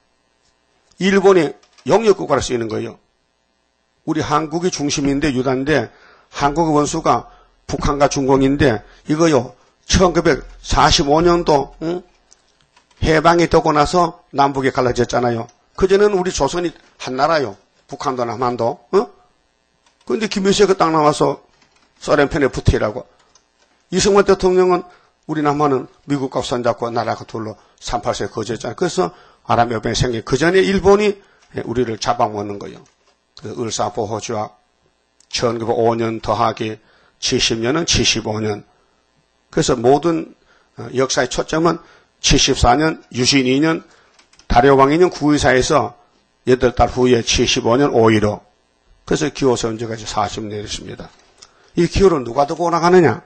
일본이 영역국가로 쓰이는 거예요. 우리 한국이 중심인데 유다인데 한국의 원수가 북한과 중공인데 이거요. 천구백사십오 년도 응? 해방이 되고 나서 남북이 갈라졌잖아요. 그전에는 우리 조선이 한 나라요. 북한도 남한도. 어? 그런데 김일성이 딱 나와서 소련 편에 붙으라고. 이승만 대통령은 우리 남한은 미국과 손잡고 나라가 둘로 삼팔선에 거주했잖아요. 그래서 아랍협정이 생긴 그전에 일본이 우리를 잡아먹는 거예요. 그 을사보호조약 천구백오 년 더하기 칠십 년은 칠십오 년. 그래서 모든 역사의 초점은 칠십사 년, 유신이 년, 다려왕이년 구의사에서 여덟 달 후에 칠십오 년 오일오. 그래서 기호서 언제까지 사십 년이었습니다. 이 기호를 누가 두고 나가느냐?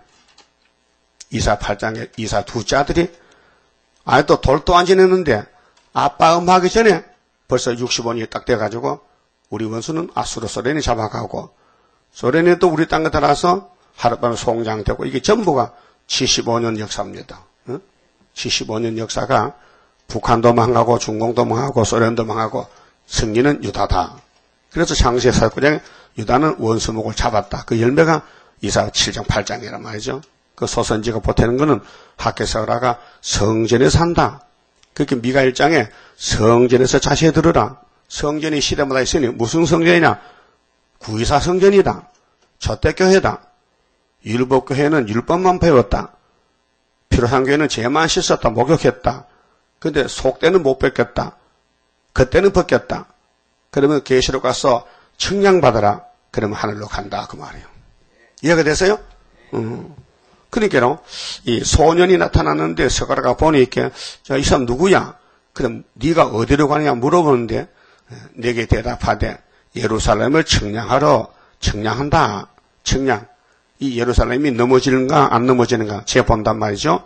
이사 팔 장에 이사 두째 아들이 아직도 돌도 안 지냈는데 아빠 엄마하기 전에 벌써 육십오 년이 딱 돼가지고 우리 원수는 아수르 소련이 잡아가고 소련이 또 우리 땅에 들어와서 하룻밤에 송장되고 이게 전부가 칠십오 년 역사입니다. 응? 칠십오 년 역사가 북한도 망하고 중공도 망하고 소련도 망하고 승리는 유다다. 그래서 창세기 사역구장에 유다는 원수목을 잡았다. 그 열매가 이사 칠 장 팔 장이란 말이죠. 그 소선지가 보태는 거는 학개서라가 성전에 산다. 그렇게 미가 일 장에 성전에서 자세히 들으라. 성전이 시대마다 있으니 무슨 성전이냐? 구이사 성전이다. 초대교회다. 율법교회는 율법만 배웠다. 필요한 교회는 죄만 씻었다. 목욕했다. 근데 속때는 못 뺏겼다. 그때는 벗겼다. 그러면 계시록 가서 측량받아라. 그러면 하늘로 간다. 그 말이에요. 이해가 됐어요? 음. 그러니까 이 소년이 나타났는데 서가라가 보니까 이 사람 누구야? 그럼 네가 어디로 가느냐 물어보는데 내게 대답하되 예루살렘을 측량하러 측량한다. 측량. 이 예루살렘이 넘어지는가 안 넘어지는가 재본단 말이죠.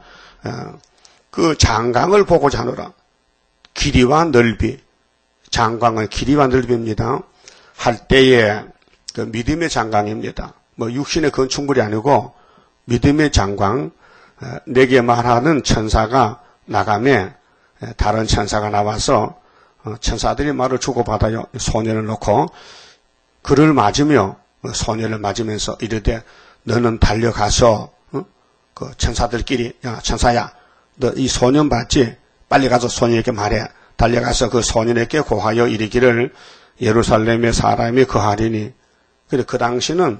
그 장강을 보고자 하노라. 길이와 넓이. 장강은 길이와 넓이입니다. 할 때에 그 믿음의 장강입니다. 뭐 육신의 건축물이 아니고 믿음의 장강. 내게 말하는 천사가 나가면 다른 천사가 나와서 천사들이 말을 주고받아요. 소년을 놓고 그를 맞으며 소년을 맞으면서 이르되 너는 달려가서 어? 그 천사들끼리 야 천사야 너 이 소년 봤지? 빨리 가서 소년에게 말해. 달려가서 그 소년에게 고하여 이르기를 예루살렘에 사람이 거하리니. 그래 그 당시는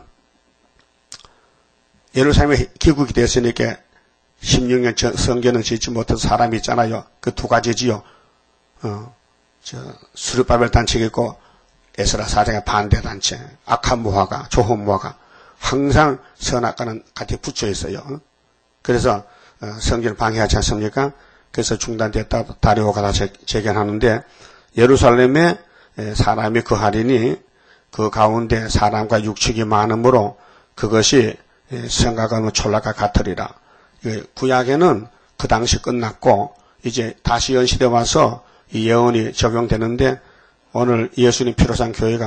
예루살렘에 기국이 됐으니까 십육 년 성전을 짓지 못해서 사람이 있잖아요. 그 두 가지지요. 어, 저 수르바벨 단체가 있고 에스라 사장의 반대 단체, 악한 무화가, 조혼 무화가 항상 선악과는 같이 붙여 있어요. 그래서 성전을 방해하지 않습니까? 그래서 중단됐다 다리오가 다 재견하는데 예루살렘에 사람이 거하리니 그 가운데 사람과 육축이 많으므로 그것이 성곽과 촌락과 같으리라. 구약에는 그 당시 끝났고 이제 다시 연시대 와서 이 예언이 적용되는데 오늘 예수님 피로산 교회가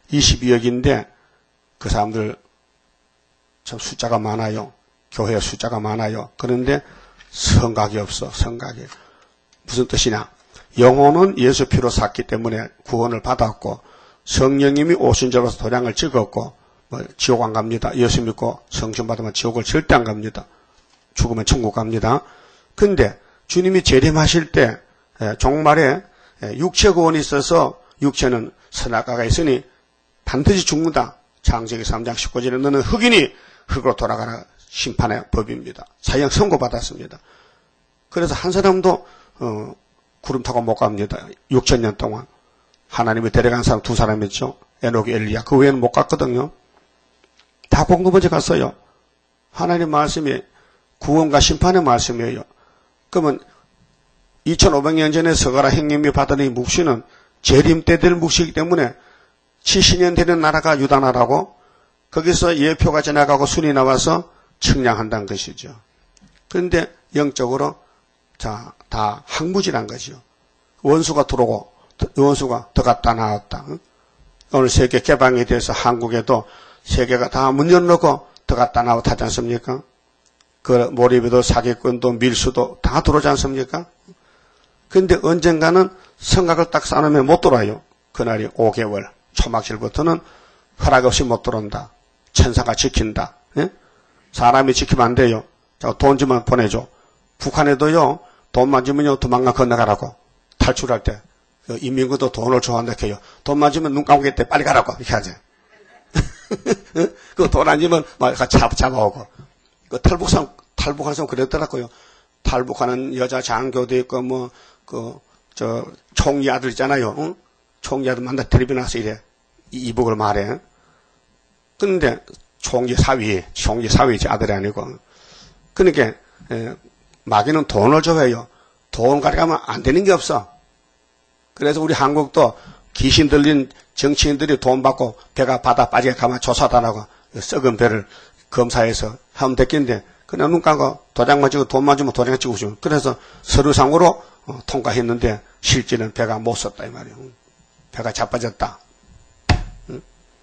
이십이억인데 그 사람들 참 숫자가 많아요. 교회 숫자가 많아요. 그런데 성각이 없어. 성각이. 무슨 뜻이냐? 영혼은 예수 피로 샀기 때문에 구원을 받았고 성령님이 오신 자로서 도장을 찍었고 뭐 지옥 안 갑니다. 예수 믿고 성령 받으면 지옥을 절대 안 갑니다. 죽으면 천국 갑니다. 근데 주님이 재림하실 때 종말에 육체 구원이 있어서 육체는 선악과가 있으니 반드시 죽는다. 창세기 삼 장 십구 절에 너는 흑인이 흑으로 돌아가라. 심판의 법입니다. 사형 선고받았습니다. 그래서 한 사람도 어, 구름 타고 못 갑니다. 육천 년 동안. 하나님이 데려간 사람 두 사람이었죠. 에녹이 엘리야. 그 외에는 못 갔거든요. 다 공동번제 갔어요. 하나님 말씀이 구원과 심판의 말씀이에요. 그러면 이천오백 년 전에 서가라 행님이 받은 이 묵시는 재림 때 될 묵시이기 때문에 칠십 년 되는 나라가 유다 나라고 거기서 예표가 지나가고 순이 나와서 측량한다는 것이죠. 그런데 영적으로 자, 다 항무질한 거죠. 원수가 들어오고 원수가 더 갔다 나왔다. 오늘 세계 개방에 대해서 한국에도 세계가 다 문 열어놓고 더 갔다 나왔다 하지 않습니까? 그 몰입에도 사기꾼도 밀수도 다 들어오지 않습니까? 그런데 언젠가는 성곽을 딱 쌓으면 못 들어와요. 그날이 오 개월 초막절부터는 허락 없이 못 들어온다. 천사가 지킨다. 예? 사람이 지키면 안 돼요. 돈 주면 보내줘. 북한에도요. 돈만 주면요. 도망가 건너가라고. 탈출할 때. 인민군도 돈을 좋아한다 해요. 돈만 주면 눈 감겠대. 빨리 가라고. 이렇게 하지. 그 돈 안 주면 막 잡, 잡아오고. 그 탈북상, 탈북하는 사람 그랬더라고요. 탈북하는 여자 장교도 있고, 뭐, 그, 저, 총리 아들 있잖아요. 응? 총리 아들 만나 텔레비 나서 이래. 이북을 말해. 그런데 총리 사위, 총리 사위지 아들이 아니고. 그러니까, 에, 마귀는 돈을 줘요. 돈 가져가면 안 되는 게 없어. 그래서 우리 한국도 귀신 들린 정치인들이 돈 받고 배가 바다 빠지게 가면 조사단하고 썩은 배를 검사해서 하면 됐겠는데, 그냥 눈 감고 도장만 찍고 돈만 주면 도장 찍고 주고. 그래서 서류상으로 어, 통과했는데 실제는 배가 못 썼다 이 말이에요. 배가 자빠졌다. 응?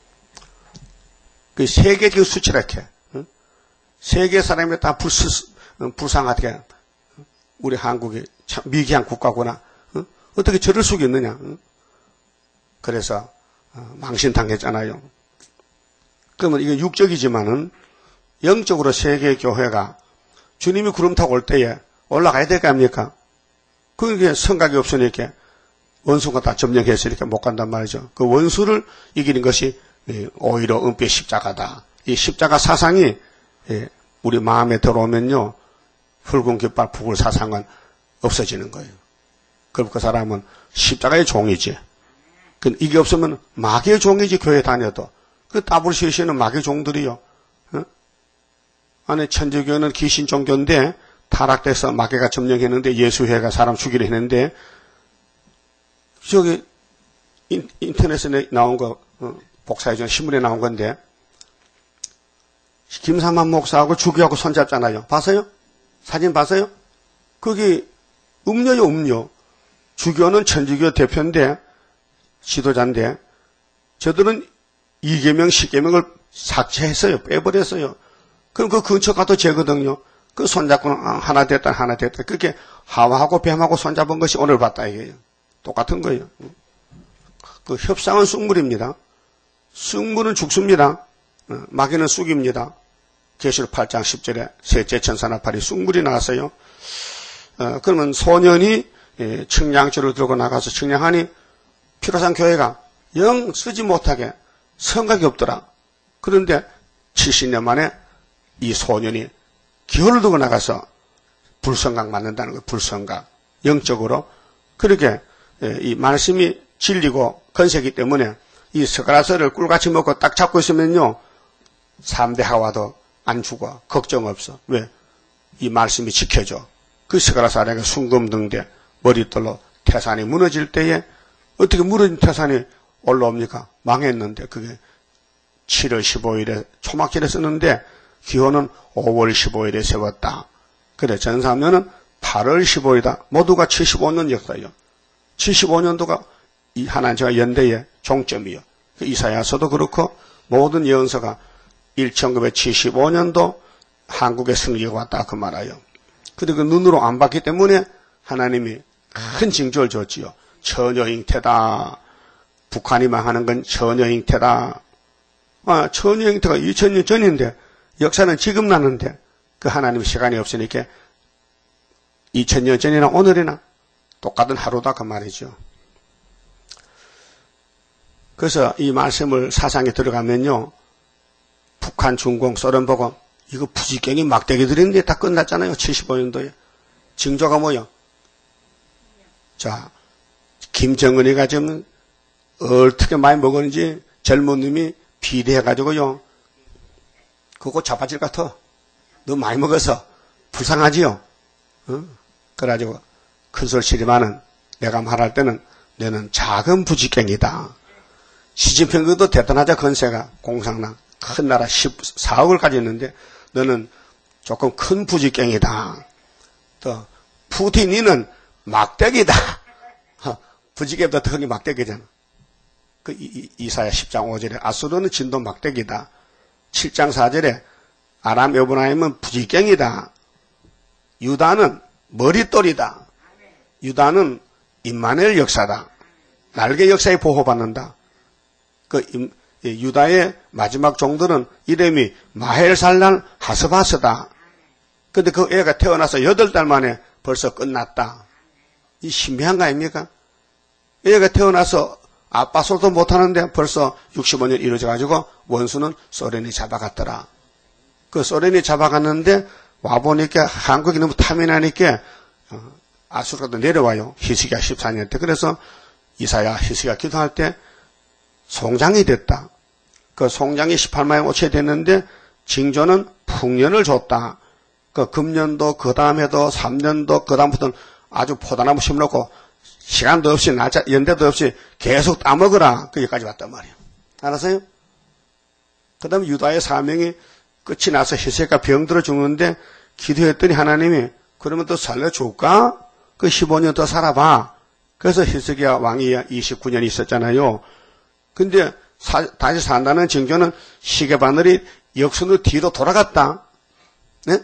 그 세계적인 수치라케. 응? 세계 사람이 다 불스, 불쌍하게 우리 한국이 참 미개한 국가구나. 응? 어떻게 저럴 수가 있느냐. 응? 그래서 어, 망신당했잖아요. 그러면 이게 육적이지만은 영적으로 세계 교회가 주님이 구름 타고 올 때에 올라가야 될 거 아닙니까? 그게 성각이 없으니까 원수가 다 점령해서 이렇게 못 간단 말이죠. 그 원수를 이기는 것이 오히려 은빛 십자가다. 이 십자가 사상이 우리 마음에 들어오면요. 붉은 깃발 북을 사상은 없어지는 거예요. 그럼 그 사람은 십자가의 종이지. 이게 없으면 마귀의 종이지 교회 다녀도. 그 더블유씨씨는 마귀의 종들이요. 어? 안에 천주교는 귀신 종교인데 타락돼서 마귀가 점령했는데 예수회가 사람 죽이려 했는데 저기 인, 인터넷에 나온 거 어, 복사해준 신문에 나온 건데 김삼만 목사하고 주교하고 손잡잖아요. 봤어요? 사진 봤어요? 거기 음료요 음료. 주교는 천주교 대표인데 지도자인데 저들은 이계명, 십계명을 삭제했어요. 빼버렸어요. 그럼 그 근처 가도 죄거든요. 그 손잡고는 하나 됐다 하나 됐다. 그렇게 하와하고 뱀하고 손잡은 것이 오늘 봤다 이게요. 똑같은 거예요. 그 협상은 쑥물입니다. 쑥물은 죽습니다. 마귀는 쑥입니다. 계시록 팔 장 십 절에 셋째 천사나팔이 쑥물이 나왔어요. 어, 그러면 소년이 예, 측량줄을 들고 나가서 측량하니 피로산 교회가 영 쓰지 못하게 성각이 없더라. 그런데 칠십 년 만에 이 소년이 기호를 두고 나가서 불성각 맞는다는 거예요. 불성각. 영적으로. 그렇게 이 말씀이 진리고 건세기 때문에 이 스가랴서를 꿀같이 먹고 딱 잡고 있으면요. 삼 대 하와도 안 죽어. 걱정 없어. 왜? 이 말씀이 지켜줘. 그 스가랴서 안에 순금등대 머릿돌로 태산이 무너질 때에 어떻게 무너진 태산이 올라옵니까? 망했는데 그게 칠월 십오일에 초막절에 썼는데 기호는 오월 십오일에 세웠다. 그래 전사하면은 팔월 십오일이다. 모두가 칠십오 년 역사예요. 칠십오 년도가 이 하나님과 연대의 종점이요. 이사야서도 그렇고 모든 예언서가 천구백칠십오 년도 한국에 승리가 왔다 그 말이에요. 근데 그 눈으로 안 봤기 때문에 하나님이 큰 징조를 줬지요. 처녀잉태다. 북한이 망하는 건 처녀잉태다. 아, 처녀잉태가 이천 년 전인데 역사는 지금 나는데 그 하나님 시간이 없으니까 이천 년 전이나 오늘이나 똑같은 하루다 그 말이죠. 그래서 이 말씀을 사상에 들어가면요. 북한, 중공, 소련 보고 이거 부지깽이 막대기들인데 다 끝났잖아요. 칠십오 년도에. 징조가 뭐요? 자, 김정은이가 지금 어떻게 많이 먹었는지 젊은 놈이 비대해가지고요. 그거 자빠질 것 같아. 너 많이 먹어서 불쌍하지요? 어? 그래가지고 큰 소리 치지만은 내가 말할 때는 너는 작은 부지깽이다. 시진핑도 대단하자 건세가 공산당 큰 나라 십사억을 가졌는데 너는 조금 큰 부지깽이다. 또 푸틴이는 막대기다. 부지개보다 더 큰 게 막대기잖아. 그 이, 이사야 십 장 오 절에 아수르는 진도 막대기다. 칠 장 사 절에 아람 에브라임은 부지깽이다. 유다는 머릿돌이다. 유다는 임마누엘 역사다. 날개 역사에 보호받는다. 그 유다의 마지막 종들은 이름이 마헬살란 하스바스다. 근데 그 애가 태어나서 여덟 달 만에 벌써 끝났다. 이 신비한 거 아닙니까? 애가 태어나서 아빠 소리도 못하는데 벌써 육십오 년 이루어져가지고 원수는 소련이 잡아갔더라. 그 소련이 잡아갔는데 와보니까 한국이 너무 탐이 나니까 아수르가 내려와요. 히스기야 십사 년 때. 그래서 이사야 히스기야 기도할 때 송장이 됐다. 그 송장이 십팔 만에 오쳐야 됐는데 징조는 풍년을 줬다. 그 금년도 그 다음에도 삼 년도 그 다음부터는 아주 포도나무 심놓고 시간도 없이 날짜 연대도 없이 계속 따먹으라. 거기까지 왔단 말이에요. 알았어요? 그 다음에 유다의 사명이 끝이 나서 히스기야가 병들어 죽는데 기도했더니 하나님이 그러면 또 살려줄까? 그 십오 년 더 살아봐. 그래서 히스기야 왕이 이십구 년 있었잖아요. 근데 사, 다시 산다는 징조는 시계바늘이 역순으로 뒤로 돌아갔다. 네?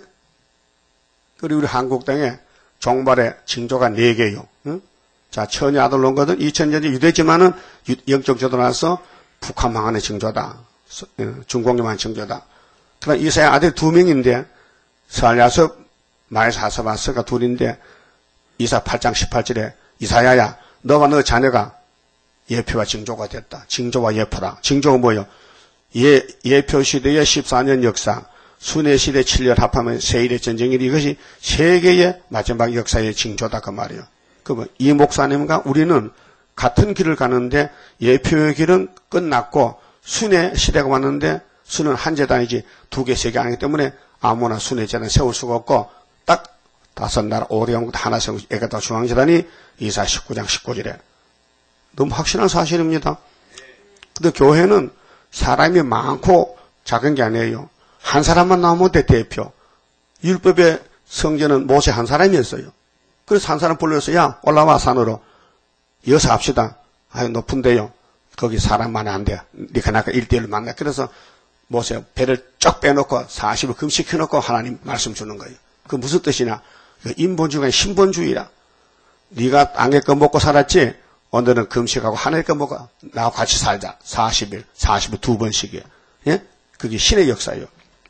그리고 우리 한국 땅에 종발의 징조가 네 개요. 응? 자, 처녀 아들 놓은 것은 이천 년이 유대지만은 영적 조도라서 북한 망하는 징조다. 중공님한 징조다. 그러나 이사야 아들 두 명인데 살야서 말사서바서가 둘인데 이사 팔 장 십팔 절에 이사야야 너와 너 자녀가 예표와 징조가 됐다. 징조와 예표라. 징조가 뭐예요? 예, 예표 시대의 십사 년 역사, 순회 시대 칠 년 합하면 세일의 전쟁일 이것이 세계의 마지막 역사의 징조다 그 말이에요. 그러면 이 목사님과 우리는 같은 길을 가는데 예표의 길은 끝났고 순회 시대가 왔는데 순은 한 재단이지 두 개, 세 개 아니기 때문에 아무나 순회 재단 세울 수가 없고 딱 다섯 나라 오래온 것 하나 세우고 애가다 중앙재단이 이사 십구 장 십구 절에 너무 확실한 사실입니다. 근데 교회는 사람이 많고 작은 게 아니에요. 한 사람만 나오면 돼, 대표. 율법의 성전은 모세 한 사람이었어요. 그래서 한 사람 불러서 야 올라와 산으로 여서 합시다. 아유 높은데요. 거기 사람 많이 안 돼. 니가 나가 일 대일로 만나. 그래서 모세 배를 쫙 빼놓고 사십을 금식해놓고 하나님 말씀 주는 거예요. 그 무슨 뜻이냐. 인본주의가 신본주의라. 네가 땅에 거 먹고 살았지. 오늘은 금식하고 하늘에 거 먹어. 나하고 같이 살자. 사십 일, 사십 일 두 번씩이에요. 예? 그게 신의 역사예요.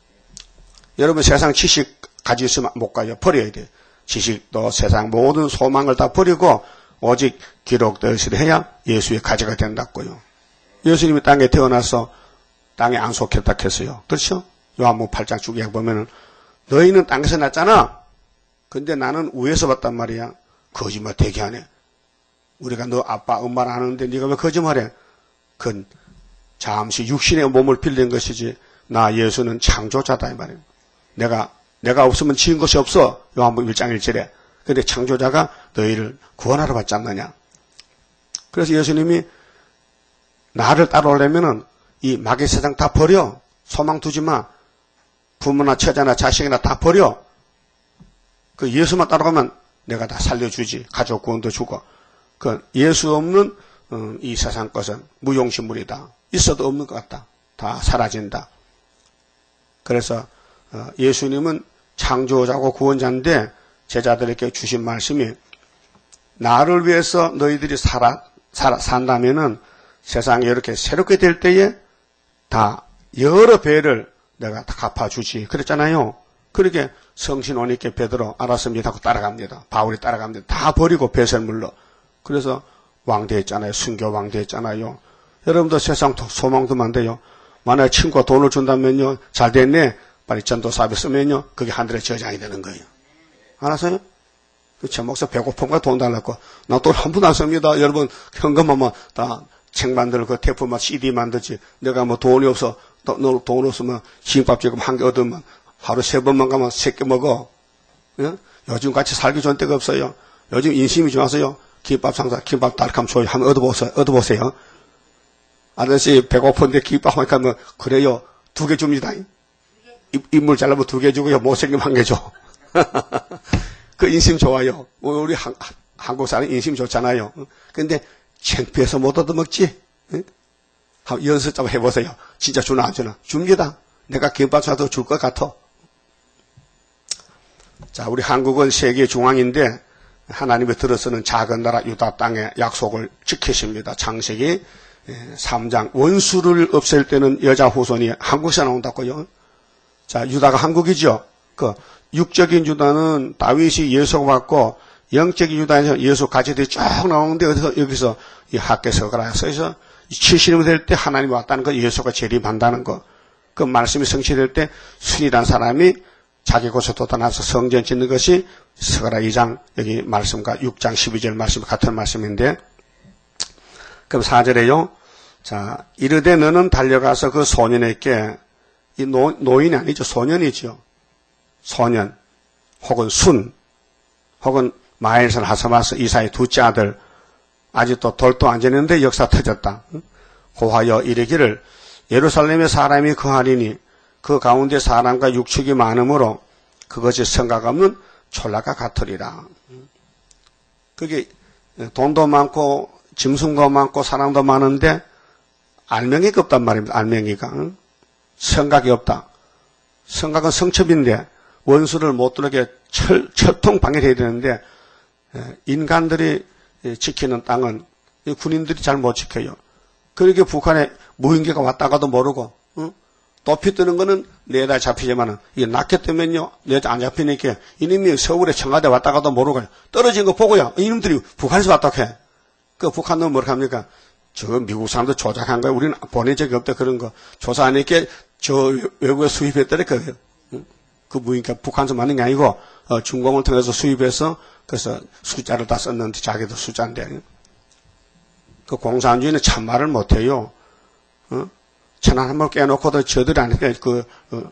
여러분 세상 지식 가지고 있으면 못 가요. 버려야 돼요. 지식도 세상 모든 소망을 다 버리고 오직 기록되시를 해야 예수의 가지가 된다고요. 예수님이 땅에 태어나서 땅에 안속했다 했어요. 그렇죠? 요한복음 팔 장 쭉 보면은 너희는 땅에서 났잖아. 근데 나는 위에서 봤단 말이야. 거짓말 되게 하네. 우리가 너 아빠 엄마를 아는데 네가 왜 거짓말해? 그건 잠시 육신의 몸을 빌린 것이지 나 예수는 창조자다 이 말이에요. 내가 내가 없으면 지은 것이 없어. 요한복음 일 장 일 절에. 근데 창조자가 너희를 구원하러 왔지 않느냐. 그래서 예수님이 나를 따라오려면은 이 마귀 세상 다 버려. 소망 두지 마. 부모나 처자나 자식이나 다 버려. 그 예수만 따라가면 내가 다 살려주지. 가족 구원도 주고. 그 예수 없는 이 세상 것은 무용신물이다. 있어도 없는 것 같다. 다 사라진다. 그래서 예수님은 창조자고 구원자인데 제자들에게 주신 말씀이 나를 위해서 너희들이 살아, 살아 산다면은 세상에 이렇게 새롭게 될 때에 다 여러 배를 내가 다 갚아주지. 그랬잖아요. 그렇게 성신 오니께 베드로 알았습니다 하고 따라갑니다. 바울이 따라갑니다. 다 버리고 배설물로. 그래서 왕되었잖아요. 순교 왕되었잖아요. 여러분도 세상 소망도 많대요. 만약에 친구가 돈을 준다면요. 잘 됐네. 빨리 전도사업에 쓰면요. 그게 하늘의 저장이 되는 거예요. 알았어요? 제 목사 배고픈가 돈 달라고. 나 돈 한 푼 안 씁니다. 여러분 현금하면 다 책 만들고 그 테이프만 씨디 만들지. 내가 뭐 돈이 없어. 너 돈 없으면 김밥 지금 한 개 얻으면 하루 세 번만 가면 세 개 먹어. 예? 요즘 같이 살기 좋은 때가 없어요. 요즘 인심이 좋아서요. 김밥 상사 김밥 달콤 줘요. 한번 얻어보세요. 얻어보세요. 아저씨 배고픈데 김밥 하니까 뭐 그래요. 두 개 줍니다. 인물 잘라면 두 개 주고요. 못생기면 한 개 줘. 그 인심 좋아요. 우리 한, 한국 사람 인심 좋잖아요. 근데 창피해서 못 얻어먹지. 한번 연습 좀 해보세요. 진짜 주나 안 주나. 줍니다. 내가 김밥 사도 줄 것 같아. 자, 우리 한국은 세계 중앙인데 하나님의 들어서는 작은 나라 유다 땅의 약속을 지키십니다. 창세기 삼 장 원수를 없앨 때는 여자 후손이 한국에서 나온다고요. 자, 유다가 한국이죠. 그 육적인 유다는 다윗이 예수가 받고 영적인 유다에서 예수 가지들이 쭉 나오는데 여기서 여기서 이 학개서가라 써서 칠십 년 될 때 하나님이 왔다는 거, 예수가 재림한다는 거. 그 말씀이 성취될 때 순이란 사람이 자기 곳에 돋아나서 성전 짓는 것이 스가랴 이 장 여기 말씀과 육 장 십이 절 말씀 같은 말씀인데, 그럼 사 절에요. 자, 이르되 너는 달려가서 그 소년에게, 이 노, 노인이 아니죠. 소년이죠. 소년 혹은 순 혹은 마엘선 하사마스 이사의 둘째 아들, 아직도 돌도 안 지는데 역사 터졌다. 고하여 이르기를 예루살렘에 사람이 거하리니 그 가운데 사람과 육축이 많으므로 그것이 성각 없는 촌락과 같으리라. 그게 돈도 많고 짐승도 많고 사람도 많은데 알맹이가 없단 말입니다. 알맹이가. 성각이 없다. 성각은 성첩인데 원수를 못 들게 철, 철통 방해해야 되는데 인간들이 지키는 땅은 군인들이 잘 못 지켜요. 그렇게 북한에 무인기가 왔다가도 모르고, 응? 높이 뜨는 거는 내다 잡히지만은, 이게 낮게 뜨면요, 내다 안 잡히니까, 이놈이 서울에 청와대 왔다가도 모르고, 떨어진 거 보고요, 이놈들이 북한에서 왔다고 해. 그 북한 놈은 뭐라 합니까? 저 미국 사람들 조작한 거야. 우리는 보낸 적이 없다, 그런 거. 조사하니까 저 외국에 수입했더래, 그, 응? 그 무인기가 북한에서 만든 게 아니고, 어, 중공을 통해서 수입해서, 그래서 숫자를 다 썼는데 자기도 숫자인데. 그 공산주의는 참말을 못해요. 어? 천안 한번 깨놓고도 저들이 아니까 그, 어,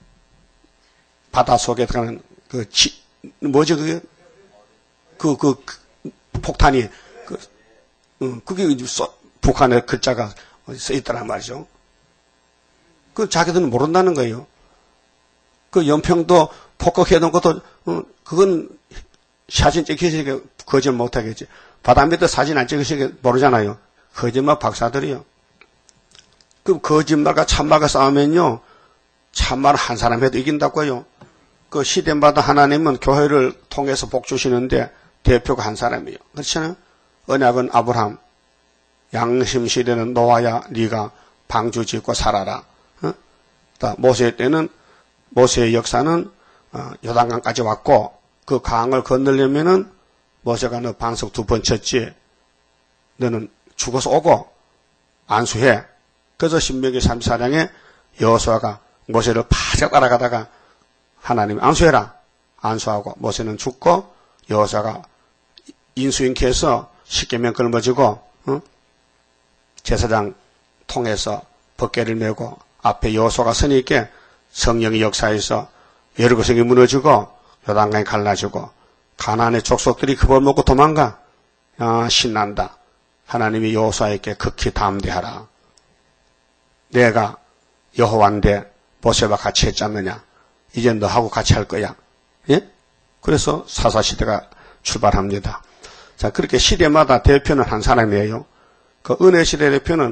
바다 속에 들어가는 그, 지, 뭐죠, 그게? 그, 그, 그 폭탄이, 그, 어, 그게 써, 북한의 글자가 써 있더란 말이죠. 그 자기들은 모른다는 거예요. 그 연평도 폭격해놓은 것도, 어, 그건 사진 찍히시게 거짓말 못하겠지. 바다 밑에 사진 안 찍으시게 모르잖아요. 거짓말 박사들이요. 그럼 거짓말과 참말과 싸우면요, 참말 한 사람 해도 이긴다고요. 그 시대마다 하나님은 교회를 통해서 복 주시는데 대표가 한 사람이에요. 그렇잖아요. 언약은 아브라함, 양심 시대는 노아야 네가 방주 짓고 살아라. 어? 모세 때는 모세의 역사는 어, 요단강까지 왔고 그 강을 건너려면은 모세가 너 반석 두 번 쳤지. 너는 죽어서 오고 안수해. 그래서 신명기 삼십사 장에 여호수아가 모세를 바짝 따라가다가 하나님이 안수해라. 안수하고 모세는 죽고 여호수아가 인수인케해서 십계명 걸머지고 어? 제사장 통해서 법궤를 메고 앞에 여호수아가 서니까 성령의 역사에서 여리고성이 무너지고 요단강이 갈라지고 가나안의 족속들이 그걸 먹고 도망가. 아, 신난다. 하나님이 여호수아에게 극히 담대하라. 내가 여호와인데 모세와 같이 했지 않느냐. 이제 너하고 같이 할 거야. 예? 그래서 사사시대가 출발합니다. 자, 그렇게 시대마다 대표는 한 사람이에요. 그 은혜 시대 대표는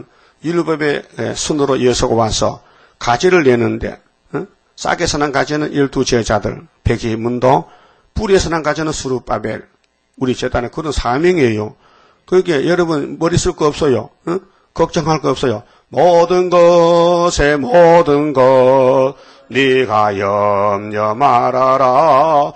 율법의 순으로 이어서고 와서 가지를 내는데 어? 싹에서 난 가지는 열두 제자들 백이문도, 뿌리에서 난 가지는 스룹바벨, 우리 제단의 그런 사명이에요. 그게 여러분 머리 쓸 거 없어요. 어? 걱정할 거 없어요. 모든 것에 모든 것 네가 염려 말아라.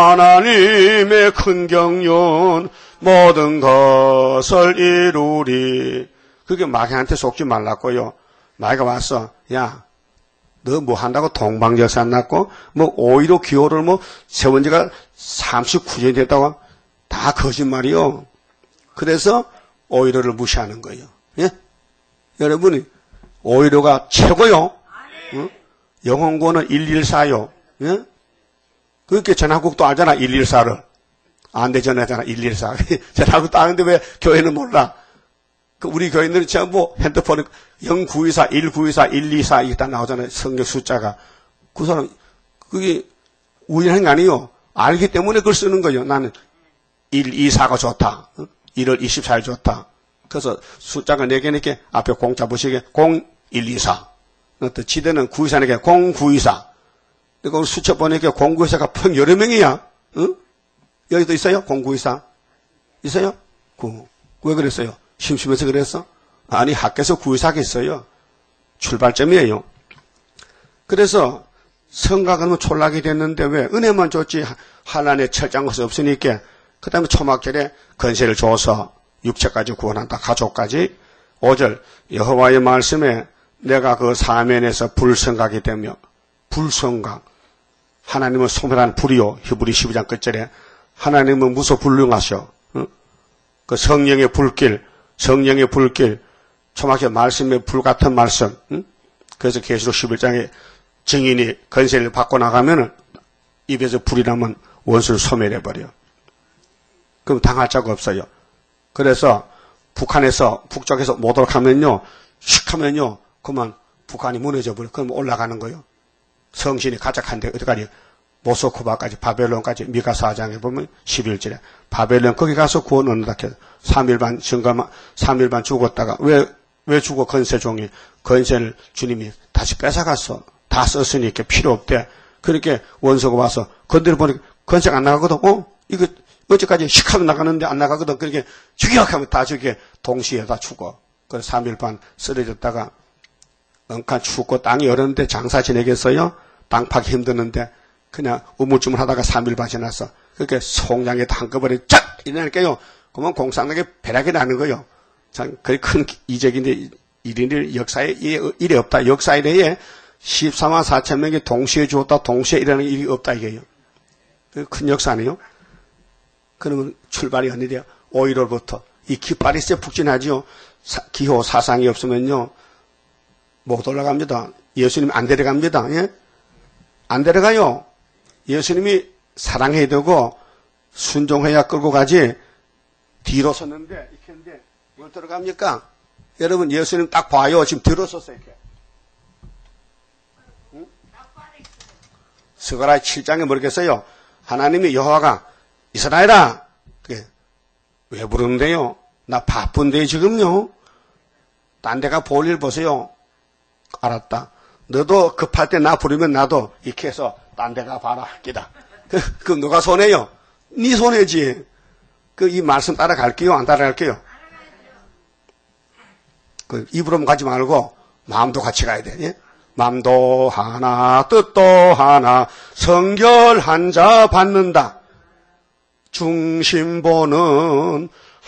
하나님의 큰 경륜 모든 것을 이루리. 그게 마귀한테 속지 말라고요. 마귀가 왔어. 야, 너 뭐 한다고 동방역산 났고 뭐 오히려 기호를 뭐 세운 지가 삼십구 년이 됐다고. 다 거짓말이요. 그래서 오히려를 무시하는 거예요. 예? 여러분이 오히려가 최고요. 어? 영혼구원은 일일사요. 예? 그렇게 전화국도 알잖아. 일일사를. 안 돼 전화잖아. 일일사. 전화국도 아는데 왜 교회는 몰라? 그 우리 교인들은 전부 핸드폰에 영구이사, 일구이사, 일이사 이게 다 나오잖아요. 성경 숫자가. 그 사람 그게 우연한 게 아니에요. 알기 때문에 그걸 쓰는 거예요. 나는 일이사가 좋다. 일월 이십사일 좋다. 그래서 숫자가 네 개니까 앞에 공 잡으시게 공일이사. 또 지대는 구이사니까 공구이사. 그리고 수첩 보니까 공구이사가 펑 여러 명이야. 응? 여기도 있어요? 공구이사? 있어요? 구. 왜 그랬어요? 심심해서 그랬어? 아니 학교에서 구이사가 있어요. 출발점이에요. 그래서 성가하면 촌락이 됐는데 왜 은혜만 줬지 한란에 철장 것이 없으니까 그 다음에 초막절에 건세를 줘서 육체까지 구원한다. 가족까지. 오절 여호와의 말씀에 내가 그 사면에서 불성각이 되며 불성각 하나님은 소멸한 불이요. 히브리 십이장 끝절에 하나님은 무소 불능하셔. 응? 그 성령의 불길 성령의 불길 초막절 말씀의 불같은 말씀. 응? 그래서 계시록 십일장에 증인이 건세를 받고 나가면은 입에서 불이 나면 원수를 소멸해버려. 그럼 당할 자가 없어요. 그래서 북한에서 북쪽에서 못 올라가면요. 슉 하면요. 그만 북한이 무너져 버려. 그럼 올라가는 거예요. 성신이 가작한데 어디까지 모스크바까지 바벨론까지 미가 사장에 보면 십일절에 바벨론 거기 가서 구원 얻는다 해서 삼 일 반 증거만 삼 일 반 죽었다가 왜 왜 죽어 건세종이 건세를 주님이 다시 뺏어갔어. 다 썼으니까 필요 없대. 그렇게 원수가 와서 건드려 보니까 건세가 안 나가거든. 어? 이거 어제까지 슉 하면 나가는데 안 나가거든. 그렇게 죽여 하면 다 죽여. 동시에 다 죽어. 그래서 삼 일 반 쓰러졌다가 엉칸 춥고 땅이 얼었는데 장사 지내겠어요? 땅 파기 힘드는데 그냥 우물쭈물 하다가 삼 일 반 지났어. 그렇게 송장에 한꺼번에 쫙 일어나니까요. 그러면 공산당에 배락이 나는 거예요. 참 그게 큰 이적인데 일인일 역사에 일이 없다. 역사 이래에 십사만 사천 명이 동시에 죽었다. 동시에 일어나는 일이 없다 이게요. 큰 역사 아니에요? 그러면 출발이 어디래요? 오일월부터 이 깃발이 쎄 북진하지요. 사, 기호 사상이 없으면요 못 올라갑니다. 예수님 안 데려갑니다. 예? 안 데려가요. 예수님이 사랑해야 되고 순종해야 끌고 가지. 뒤로 섰는데 이렇게 했는데 뭘 들어갑니까? 여러분 예수님 딱 봐요. 지금 뒤로 섰어요. 이렇게. 응? 스가랴 칠 장에 모르겠어요. 하나님이 여호와가 이스라엘아, 그게 왜 부르는데요? 나 바쁜데 지금요. 딴 데가 볼 일 보세요. 알았다. 너도 급할 때 나 부르면 나도 이렇게 해서 딴 데 가 봐라. 기다. 그, 그 누가 손해요? 네 손해지. 그 이 말씀 따라갈게요? 안 따라갈게요? 그 입으로만 가지 말고 마음도 같이 가야 돼. 예? 마음도 하나, 뜻도 하나, 성결한 자 받는다. 중심보는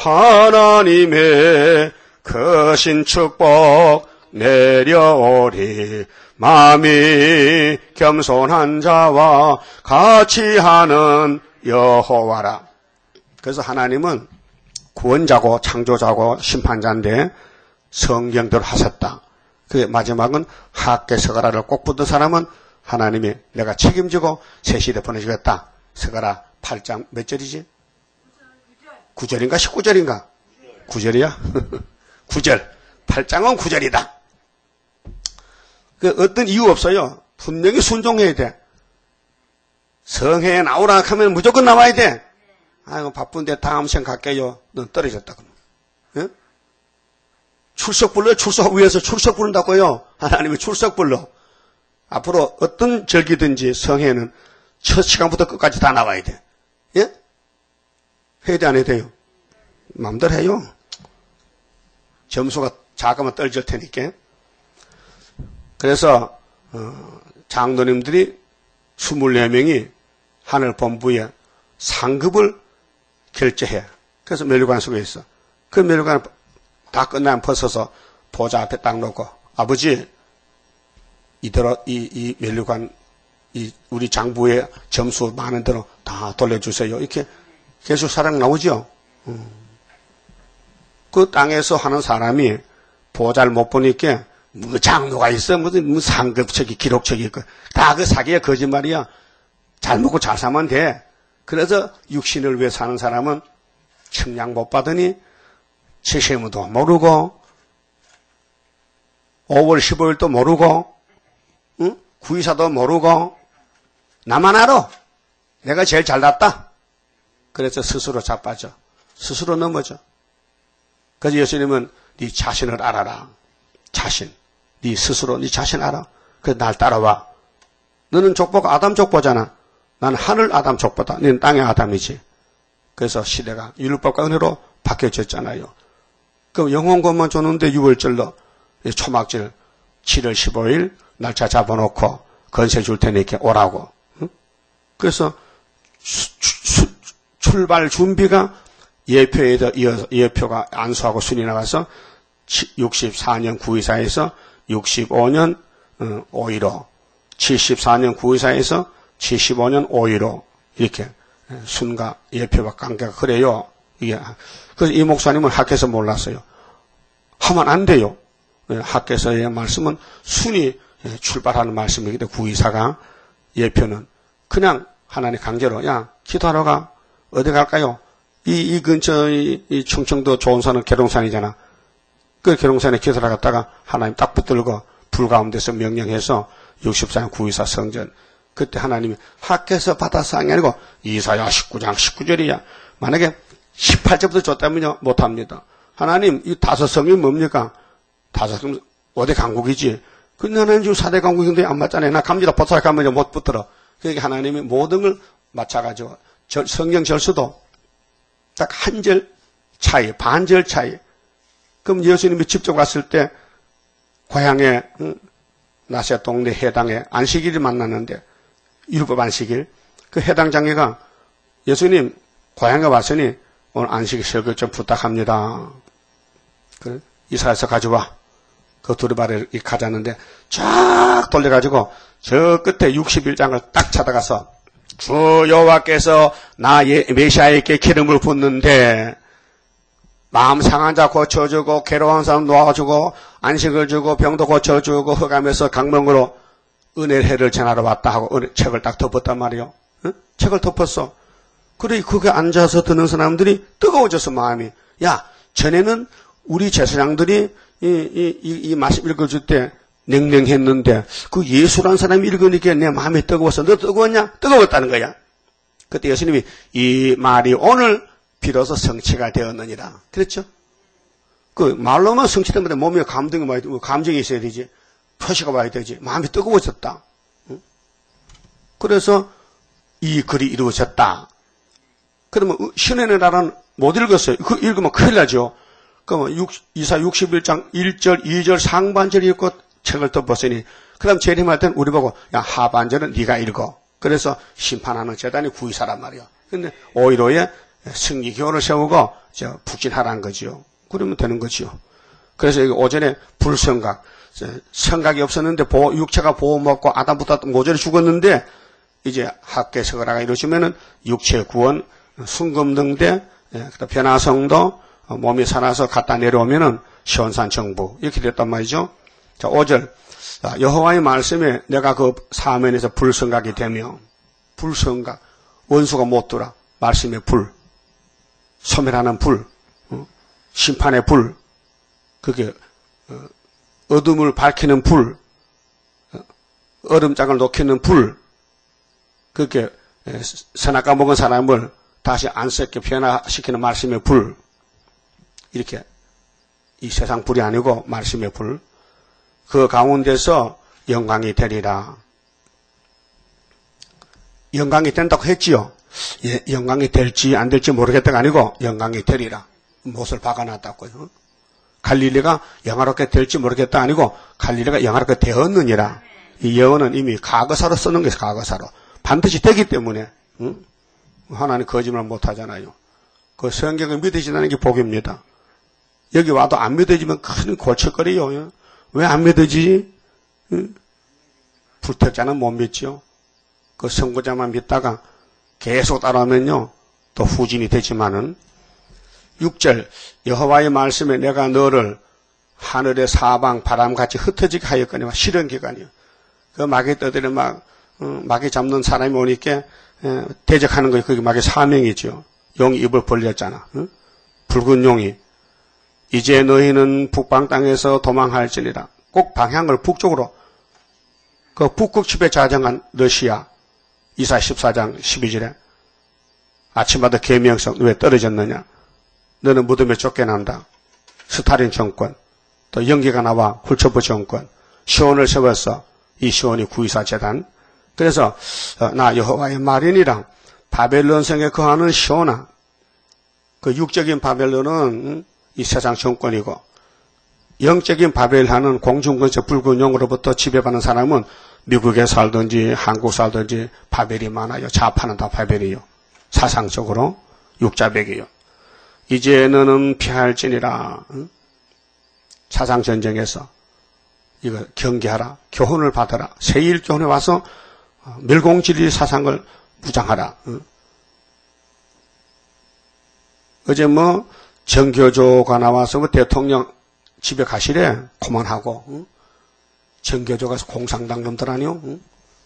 하나님의 크신 축복 내려오리. 마음이 겸손한 자와 같이 하는 여호와라. 그래서 하나님은 구원자고 창조자고 심판자인데 성경대로 하셨다. 그 마지막은 학계 서가라를 꼭 붙은 사람은 하나님이 내가 책임지고 새 시대 보내주겠다. 서가라 팔 장 몇 절이지? 구 절인가 십구 절인가? 구 절이야? 구 절. 팔 장은 구 절이다. 그 어떤 이유 없어요. 분명히 순종해야 돼. 성회에 나오라 하면 무조건 나와야 돼. 아이고 바쁜데 다음 시간 갈게요. 넌 떨어졌다 그러면. 예? 출석불로 출석 위에서 출석 부른다고요. 하나님이 출석불로. 앞으로 어떤 절기든지 성회는 첫 시간부터 끝까지 다 나와야 돼. 예? 해야 돼, 안 해야 돼요? 마음대로 해요. 점수가 작으면 떨어질 테니까. 그래서 어, 장로님들이 이십사 명이 하늘본부에 상급을 결제해. 그래서 멸류관 속에 있어. 그 멸류관 다 끝나면 벗어서 보좌 앞에 딱 놓고, 아버지, 이대로 이, 이 멸류관, 이 우리 장부의 점수 많은 대로 다 돌려주세요. 이렇게 계속 사랑 나오죠. 음. 그 땅에서 하는 사람이 보좌를 못 보니까 뭐 장로가 있어, 무슨 뭐 상급책이 기록책이 있고, 다 그 사기야 거짓말이야. 잘 먹고 잘 사면 돼. 그래서 육신을 위해 사는 사람은 측량 못 받으니 세세무도 모르고 오월 십오일도 모르고, 응? 구이사도 모르고, 나만 알아. 내가 제일 잘났다. 그래서 스스로 자빠져. 스스로 넘어져. 그래서 예수님은 네 자신을 알아라. 자신. 네 스스로 네 자신 알아. 그래서 날 따라와. 너는 족보가 아담 족보잖아. 나는 하늘 아담 족보다. 너는 땅의 아담이지. 그래서 시대가 율법과 은혜로 바뀌어졌잖아요. 그럼 영혼권만 줬는데 유월절로 초막절 칠월 십오일 날짜 잡아놓고 건세 줄 테니 이렇게 오라고. 응? 그래서 수, 수, 출발 준비가 예표에 이어서 예표가 안수하고 순이 나가서 육십사년 구이사에서 육십오년 오일오, 칠십사년 구이사에서 칠십오년 오일오 이렇게 순과 예표와 관계가 그래요. 이게 그래서 이 목사님은 학교에서 몰랐어요. 하면 안 돼요. 학교에서의 말씀은 순이 출발하는 말씀이기 때문에 구이사가 예표는 그냥 하나님 강제로 야 기도하러 가. 어디 갈까요? 이, 이 근처 이, 이 충청도 좋은 산은 계룡산이잖아. 그 계룡산에 기도하러 갔다가 하나님 딱 붙들고 불 가운데서 명령해서 육십사년 구이사 성전 그때 하나님이 학교에서 받아서 한 게 아니고 이사야 십구장 십구절이야. 만약에 십팔절부터 줬다면요 못합니다. 하나님 이 다섯 성이 뭡니까? 다섯 성 오대 강국이지. 근데 하나님 지금 사대 강국인데 안 맞잖아요. 나 감지라 보살에 가면 못 붙들어. 그러니까 하나님이 모든 걸 맞춰가지고 절, 성경 절수도 딱 한 절 차이, 반절 차이. 그럼 예수님이 직접 갔을 때 고향에 응, 나세 동네 해당에 안식일을 만났는데 율법 안식일 그 해당 장로가 예수님 고향에 왔으니 오늘 안식일 설교 좀 부탁합니다. 그래 이사야서 가져와. 그 두루마리를 가져왔는데 쫙 돌려가지고 저 끝에 육십일장을 딱 찾아가서 주 여호와께서 나의 메시아에게 기름을 붓는데 마음 상한 자 고쳐주고 괴로운 사람 놓아주고 안식을 주고 병도 고쳐주고 흑암에서 강명으로 은혜의 해를 전하러 왔다 하고 은혜, 책을 딱 덮었단 말이요. 응? 책을 덮었어. 그래 그게 앉아서 듣는 사람들이 뜨거워져서 마음이 야 전에는 우리 제사장들이 이, 이, 이, 이 말씀 읽어줄 때 냉랭했는데 그 예수란 사람이 읽으니까 내 마음이 뜨거워서 너 뜨거웠냐? 뜨거웠다는 거야. 그때 예수님이 이 말이 오늘 비로소 성취가 되었느니라. 그랬죠? 그 말로만 성취되면 몸에 감동이 와야 되고 감정이 있어야 되지. 표시가 와야 되지. 마음이 뜨거워졌다. 응? 그래서 이 글이 이루어졌다. 그러면 신의 나라는 못 읽었어요. 그 읽으면 큰일 나죠. 그러면 이사 육십일장 일절, 이절 상반절 읽고 책을 덮었으니 그다음 재림할 때는 우리 보고 야 하반절은 네가 읽어. 그래서 심판하는 재단이 구이사란 말이야. 근데 오일오에 승리교를 세우고 저 북진하라는 거지요. 그러면 되는 거지요. 그래서 여기 오전에 불성각 성각이 없었는데 보, 육체가 보호 먹고 아담부터 모조리 죽었는데 이제 학계 서가라가 이루어지면은 육체 구원 순금등대 그다음 변화성도 몸이 살아서 갖다 내려오면은 시온산 정부 이렇게 됐단 말이죠. 자, 오절 여호와의 말씀에 내가 그 사면에서 불성각이 되며 불성각 원수가 못 들어 말씀의 불 소멸하는 불 어? 심판의 불 그게 어, 어둠을 밝히는 불 어, 얼음장을 녹이는 불 그게 선악과 먹은 사람을 다시 안썩게 변화시키는 말씀의 불 이렇게 이 세상 불이 아니고 말씀의 불. 그 가운데서 영광이 되리라. 영광이 된다고 했지요. 예, 영광이 될지 안 될지 모르겠다가 아니고 영광이 되리라. 못을 박아놨다고요. 갈릴리가 영화롭게 될지 모르겠다 아니고 갈릴리가 영화롭게 되었느니라. 이 예언은 이미 과거사로 쓰는 것이 과거사로. 반드시 되기 때문에 응? 하나님 거짓말 못하잖아요. 그 성경을 믿으시다는 게 복입니다. 여기 와도 안 믿어지면 큰 골칫거리요. 왜 안 믿어지지? 응? 불택자는 못 믿죠. 그 선구자만 믿다가 계속 따라오면요 또 후진이 되지만은 육 절 여호와의 말씀에 내가 너를 하늘의 사방 바람같이 흩어지게 하였거니와 실현 기간이요. 그 마귀 떠들이 막 어, 마귀 잡는 사람이 오니까 에, 대적하는 것이 그게 마귀 사명이죠. 용이 입을 벌렸잖아. 어? 붉은 용이 이제 너희는 북방 땅에서 도망할지니라. 꼭 방향을 북쪽으로 그 북극 집에 자정한 러시아 이사 십사 장 십이 절에 아침마다 계명성 왜 떨어졌느냐. 너는 무덤에 쫓겨난다. 스탈린 정권 또 연기가 나와 굴초프 정권 시온을 세웠어. 이 시온이 구이사 재단. 그래서 어, 나 여호와의 말이니라. 바벨론 성에 거하는 시온아. 그 육적인 바벨론은 음, 이 세상 정권이고 영적인 바벨하는 공중근처 붉은 용으로부터 지배받는 사람은 미국에 살든지 한국 살든지 바벨이 많아요. 좌파는 다 바벨이요. 사상적으로 육자백이요. 이제 너는 피할지니라. 응? 사상전쟁에서 이거 경계하라. 교훈을 받아라. 세일교훈에 와서 멸공진리 사상을 무장하라. 응? 어제 뭐 정교조가 나와서 뭐 대통령 집에 가시래. 그만하고. 응? 정교조 가서 공산당 놈들 아니요? 응?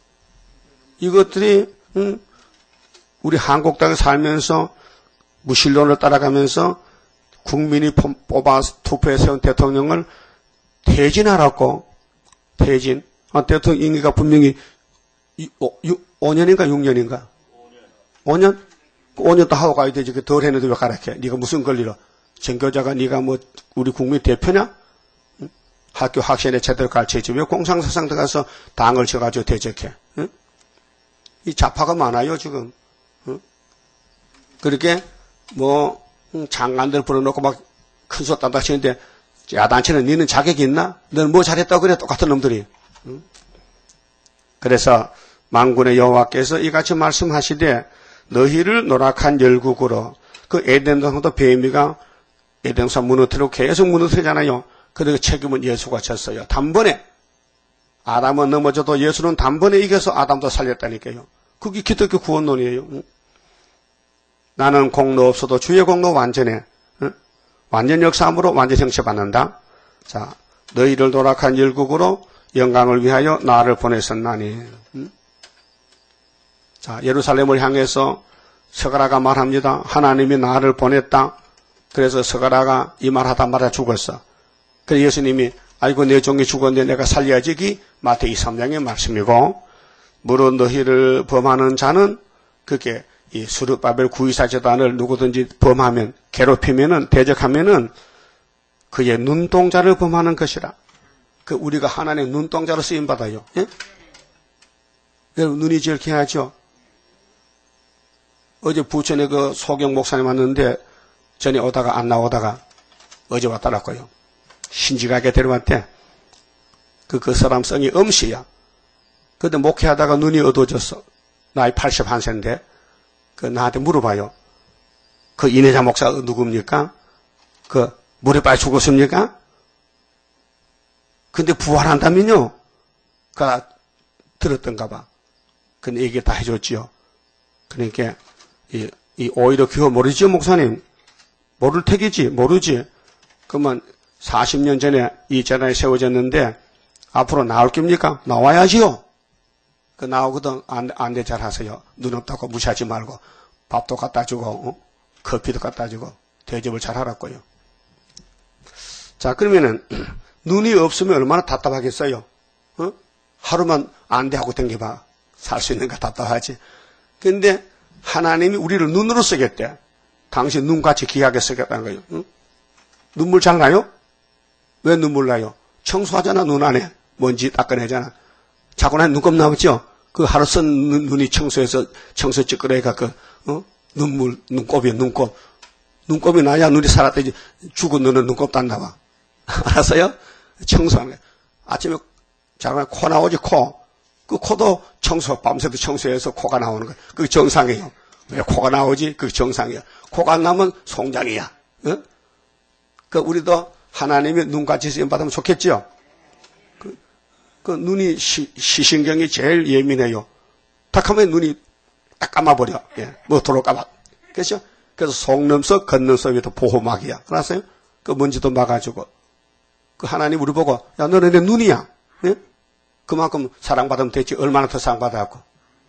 이것들이 응? 우리 한국 땅에 살면서 무신론을 따라가면서 국민이 뽑아 투표해 세운 대통령을 퇴진하라고. 퇴진. 아, 대통령 임기가 분명히 오 년인가 육 년인가? 오 년? 오 년 또 하고 가야 되지. 덜 했는데 왜 가라해? 네가 무슨 권리로? 정교자가 네가 뭐 우리 국민 대표냐? 응? 학교 학생에 제대로 가르쳐야지. 왜 공상사상 들어가서 당을 쳐가지고 대적해? 응? 이 좌파가 많아요 지금. 응? 그렇게 뭐 장관들 불러놓고 막 큰 소리 딴다 치는데 야단치는 니는 자격이 있나? 너는 뭐 잘했다고 그래? 똑같은 놈들이. 응? 그래서 만군의 여호와께서 이같이 말씀하시되 너희를 노랗한 열국으로 그 에덴 동산도 뱀이가 에덴 동산 무너뜨리고 계속 무너뜨리잖아요. 그래서 책임은 예수가 졌어요. 단번에 아담은 넘어져도 예수는 단번에 이겨서 아담도 살렸다니까요. 그게 기독교 구원론이에요. 응? 나는 공로 없어도 주의 공로 완전해. 응? 완전 역사함으로 완전 형체받는다. 자, 너희를 노랗한 열국으로 영광을 위하여 나를 보냈었나니. 응? 자, 예루살렘을 향해서 서가라가 말합니다. 하나님이 나를 보냈다. 그래서 서가라가 이 말하다 말아 죽었어. 그래서 예수님이 아이고 내 종이 죽었는데 내가 살려야지. 기 마태이 삼 장의 말씀이고 무릇 너희를 범하는 자는 그게 이 수르바벨 구이사 제단을 누구든지 범하면 괴롭히면은 대적하면은 그의 눈동자를 범하는 것이라. 그 우리가 하나님의 눈동자로 쓰임 받아요. 예? 여러분 눈이 제일 귀하죠. 어제 부천에 그 소경 목사님 왔는데 전에 오다가 안 나오다가 어제 왔더라고요. 신지가게 데려왔대. 그, 그 사람 성이 엄씨야. 근데 목회하다가 눈이 어두워졌어. 나이 팔십일 세인데. 그 나한테 물어봐요. 그 이내자 목사 누굽니까? 그 물에 빠져 죽었습니까? 근데 부활한다면요. 그 들었던가 봐. 근데 얘기 다 해줬지요. 그러니까 이, 이 오히려 그거 모르지요 목사님? 모를 택이지 모르지. 그러면 사십 년 전에 이 재단이 세워졌는데 앞으로 나올 겁니까? 나와야지요. 그 나오거든. 안, 안 돼 잘 하세요. 눈 없다고 무시하지 말고 밥도 갖다 주고 어? 커피도 갖다 주고 대접을 잘 하라고요. 자 그러면은 눈이 없으면 얼마나 답답하겠어요. 어? 하루만 안 돼 하고 댕겨봐. 살 수 있는가 답답하지. 근데 하나님이 우리를 눈으로 쓰겠대. 당신 눈같이 귀하게 쓰겠다는 거예요. 응? 눈물 잘 나요? 왜 눈물 나요? 청소하잖아, 눈 안에. 먼지 닦아내잖아. 자고 난 눈곱 나오죠? 그 하루 쓴 눈, 눈이 청소해서 청소 찌끄러기가 그, 어? 눈물, 눈곱이야, 눈곱. 눈곱이 나야 눈이 살았더니 죽은 눈은 눈곱도 안 나와. 알았어요? 청소하는 거야. 아침에 자고 난 코 나오지, 코. 그 코도 청소, 밤새도 청소해서 코가 나오는 거야. 그게 정상이에요. 왜 코가 나오지? 그게 정상이야. 코가 안 나면 송장이야. 어? 그, 우리도 하나님의 눈같이 쓰임 받으면 좋겠죠? 그, 그 눈이 시, 시신경이 제일 예민해요. 딱 하면 눈이 딱 감아버려. 예. 뭐 도로 감아. 그렇죠? 그래서 속눈썹, 겉눈썹이 더 보호막이야. 알았어요? 그 먼지도 막아주고. 그 하나님 우리 보고, 야, 너는 내 눈이야. 예? 그만큼 사랑받으면 됐지. 얼마나 더 사랑받아갖고.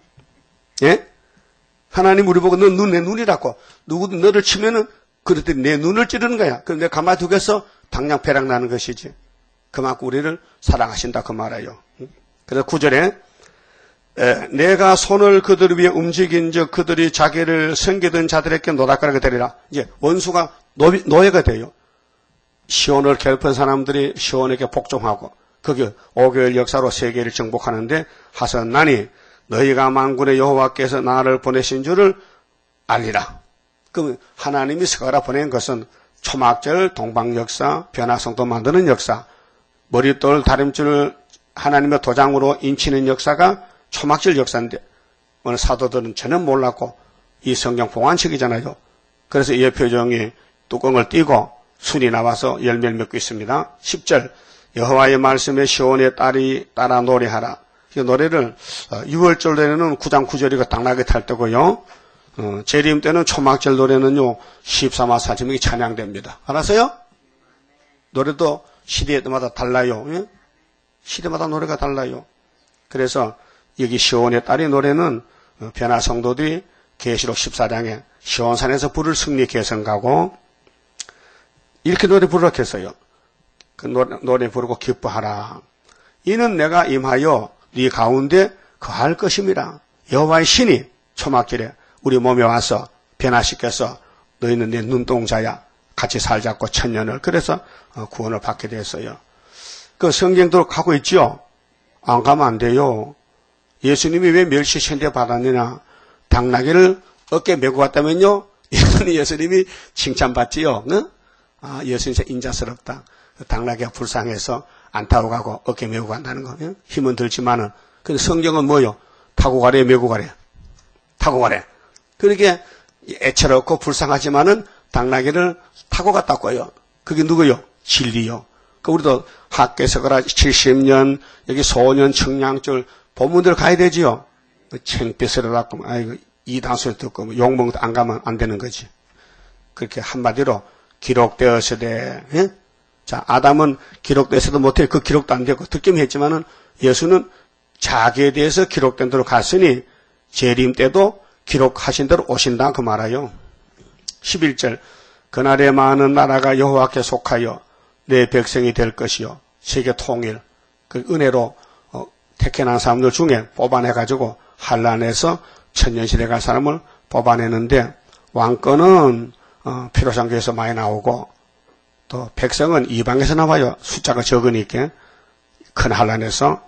예? 하나님 우리 보고, 넌 눈, 내 눈이라고. 누구도 너를 치면은, 그랬더니 내 눈을 찌르는 거야. 그럼 내가 가만히 두겠어? 당장 배락 나는 것이지. 그만큼 우리를 사랑하신다. 그 말이에요. 그래서 구절에, 에, 내가 손을 그들 위에 움직인 적 그들이 자기를 섬기던 자들에게 노닥거리게 되리라. 이제 원수가 노, 노예가 돼요. 시온을 괴롭힌 사람들이 시온에게 복종하고, 그게 오교일 역사로 세계를 정복하는데 하선나니 너희가 만군의 여호와께서 나를 보내신 줄을 알리라. 그럼 하나님이 스가랴 보낸 것은 초막절, 동방역사, 변화성도 만드는 역사, 머릿돌, 다림줄을 하나님의 도장으로 인치는 역사가 초막절 역사인데 오늘 사도들은 전혀 몰랐고 이 성경 봉안책이잖아요. 그래서 이 표정이 뚜껑을 띄고 순이 나와서 열매를 맺고 있습니다. 십 절 여호와의 말씀에 시온의 딸이 따라 노래하라. 이 노래를 유월절 노래는 구 장 구 절이가 당나귀 탈 때고요. 어, 재림 때는 초막절 노래는요 십삼 화 사지명이 찬양됩니다. 알았어요? 노래도 시대마다 달라요. 예? 시대마다 노래가 달라요. 그래서 여기 시온의 딸의 노래는 변화 성도들이 계시록 십사 장에 시온산에서 부를 승리 개성가고 이렇게 노래 부르라 했어요. 그 노래, 노래 부르고 기뻐하라. 이는 내가 임하여 네 가운데 거할 것임이라. 여호와의 신이 초막절에 우리 몸에 와서 변화시켜서 너희는 내 눈동자야. 같이 살자고 천년을. 그래서 구원을 받게 됐어요. 그 성경대로 가고 있죠? 안 가면 안 돼요. 예수님이 왜 멸시천대 받았느냐? 당나귀를 어깨에 메고 갔다면요? 예수님이 칭찬받지요. 응? 아, 예수님 진짜 인자스럽다. 당나귀가 불쌍해서 안 타고 가고 어깨 메고 간다는 거. 응? 힘은 들지만은. 근데 성경은 뭐요? 타고 가래, 메고 가래. 타고 가래. 그렇게 애처롭고 불쌍하지만은 당나귀를 타고 갔다고요. 그게 누구요? 진리요. 그 우리도 학계서거라 칠십 년, 여기 소년 청량절 본문들 가야 되지요. 창피스를 갖고, 아이고, 이단소리 듣고, 뭐 욕먹어도 안 가면 안 되는 거지. 그렇게 한마디로 기록되었으되, 예? 자, 아담은 기록되어서도 못해. 그 기록도 안 되고, 듣기만 했지만은 예수는 자기에 대해서 기록된 대로 갔으니, 재림 때도 기록하신 대로 오신다. 그 말아요. 십일 절. 그날에 많은 나라가 여호와께 속하여 내 백성이 될 것이요. 세계 통일. 그 은혜로 어, 택해난 사람들 중에 뽑아내가지고 한란에서 천년시대 갈 사람을 뽑아내는데 왕권은 어, 피로상교에서 많이 나오고 또 백성은 이방에서 나와요. 숫자가 적으니까 큰 한란에서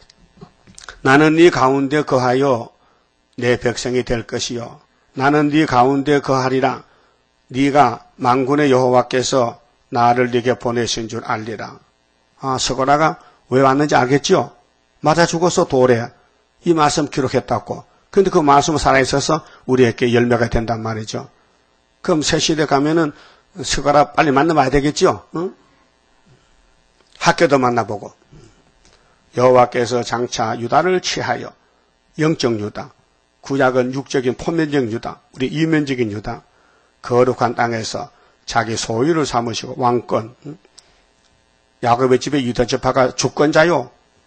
나는 네 가운데 거하여 내 백성이 될 것이요. 나는 네 가운데 거하리라. 네가 만군의 여호와께서 나를 네게 보내신 줄 알리라. 아, 스가랴가 왜 왔는지 알겠죠? 맞아 죽어서 돌에 이 말씀 기록했다고. 근데 그 말씀은 살아있어서 우리에게 열매가 된단 말이죠. 그럼 새 시대 가면은 스가랴 빨리 만나봐야 되겠죠? 응? 학교도 만나보고. 여호와께서 장차 유다를 취하여 영적 유다, 구약은 육적인 포면적 유다, 우리 이면적인 유다, 거룩한 땅에서 자기 소유를 삼으시고 왕권. 야곱의 집에 유다 지파가 주권자요.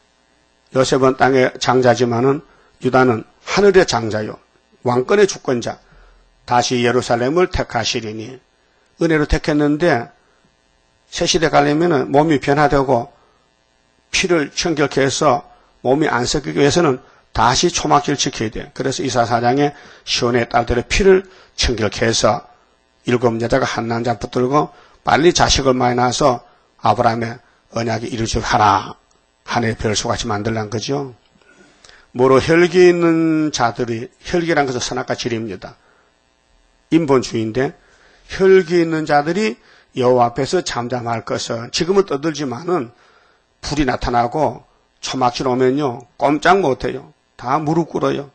요셉은 땅의 장자지만은 유다는 하늘의 장자요. 왕권의 주권자. 다시 예루살렘을 택하시리니. 은혜로 택했는데 새시대 가려면은 몸이 변화되고 피를 청결케 해서 몸이 안 섞이기 위해서는 다시 초막절 지켜야 돼. 그래서 이사사장에 시온의 딸들의 피를 청결케 해서 일곱 여자가 한 남자 붙들고 빨리 자식을 많이 낳아서 아브라함의 언약이 이루어지게 하라. 하늘의 별소같이 만들란 거죠. 뭐로 혈기 있는 자들이, 혈기란 것은 선악과 질입니다. 인본주의인데 혈기 있는 자들이 여호와 앞에서 잠잠할 것을, 지금은 떠들지만은 불이 나타나고 초막질 오면요 꼼짝 못해요. 다 무릎 꿇어요.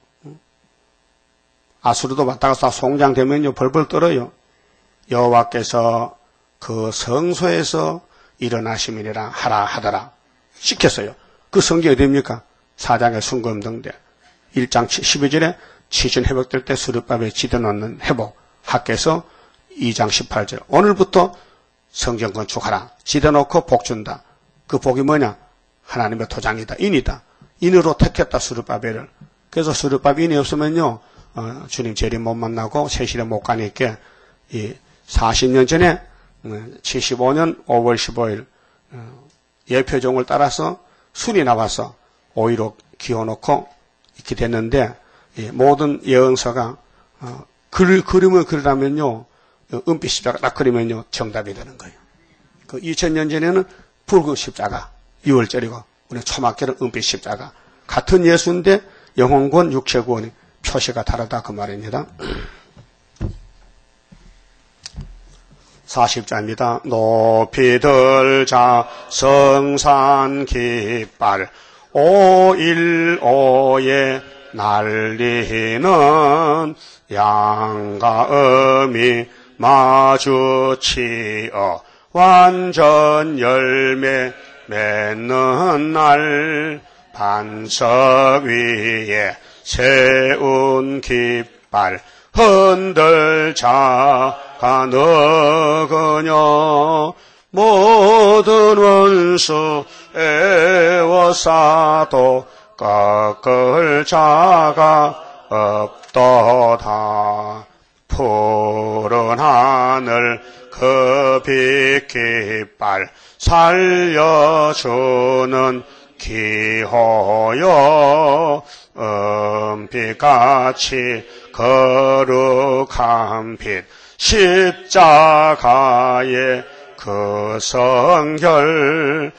아수르도 왔다가 다 송장되면요 벌벌 떨어요. 여호와께서 그 성소에서 일어나심이니라 하라 하더라 시켰어요. 그 성경이 어디입니까? 사장의 순금등대 일 장 십이 절에 치신 회복될 때 수르밥에 지어놓는 회복 학께서 이 장 십팔 절 오늘부터 성전 건축하라. 지어놓고 복 준다. 그 복이 뭐냐? 하나님의 토장이다. 인이다. 인으로 택했다 수르바벨을. 그래서 수르바벨 인이 없으면요 어, 주님 재림 못 만나고 세실에 못 가니까 이 사십 년 전에 칠십오 년 오월 십오일 어, 예표종을 따라서 순이 나와서 오이로 기어놓고 이렇게 됐는데 예, 모든 예언서가 어, 글, 그림을 그리라면요 은빛 십자가 딱 그리면요 정답이 되는 거예요. 그 이천 년 전에는 붉은 십자가 유월절이고 우리 초막절은 은빛 십자가 같은 예수인데 영혼권 육체구원이 표시가 다르다 그 말입니다. 사십 절입니다. 높이 들자 성산 깃발 오일오에 날리는 양과 음이 마주치어 완전 열매 맺는 날 반석 위에 세운 깃발 흔들자가 너그녀 모든 원수 애워싸도 꺾을 자가 없도다. 푸른 하늘 그 빛 깃발 살려주는 기호여 은빛같이 거룩한 빛 십자가의 그 성결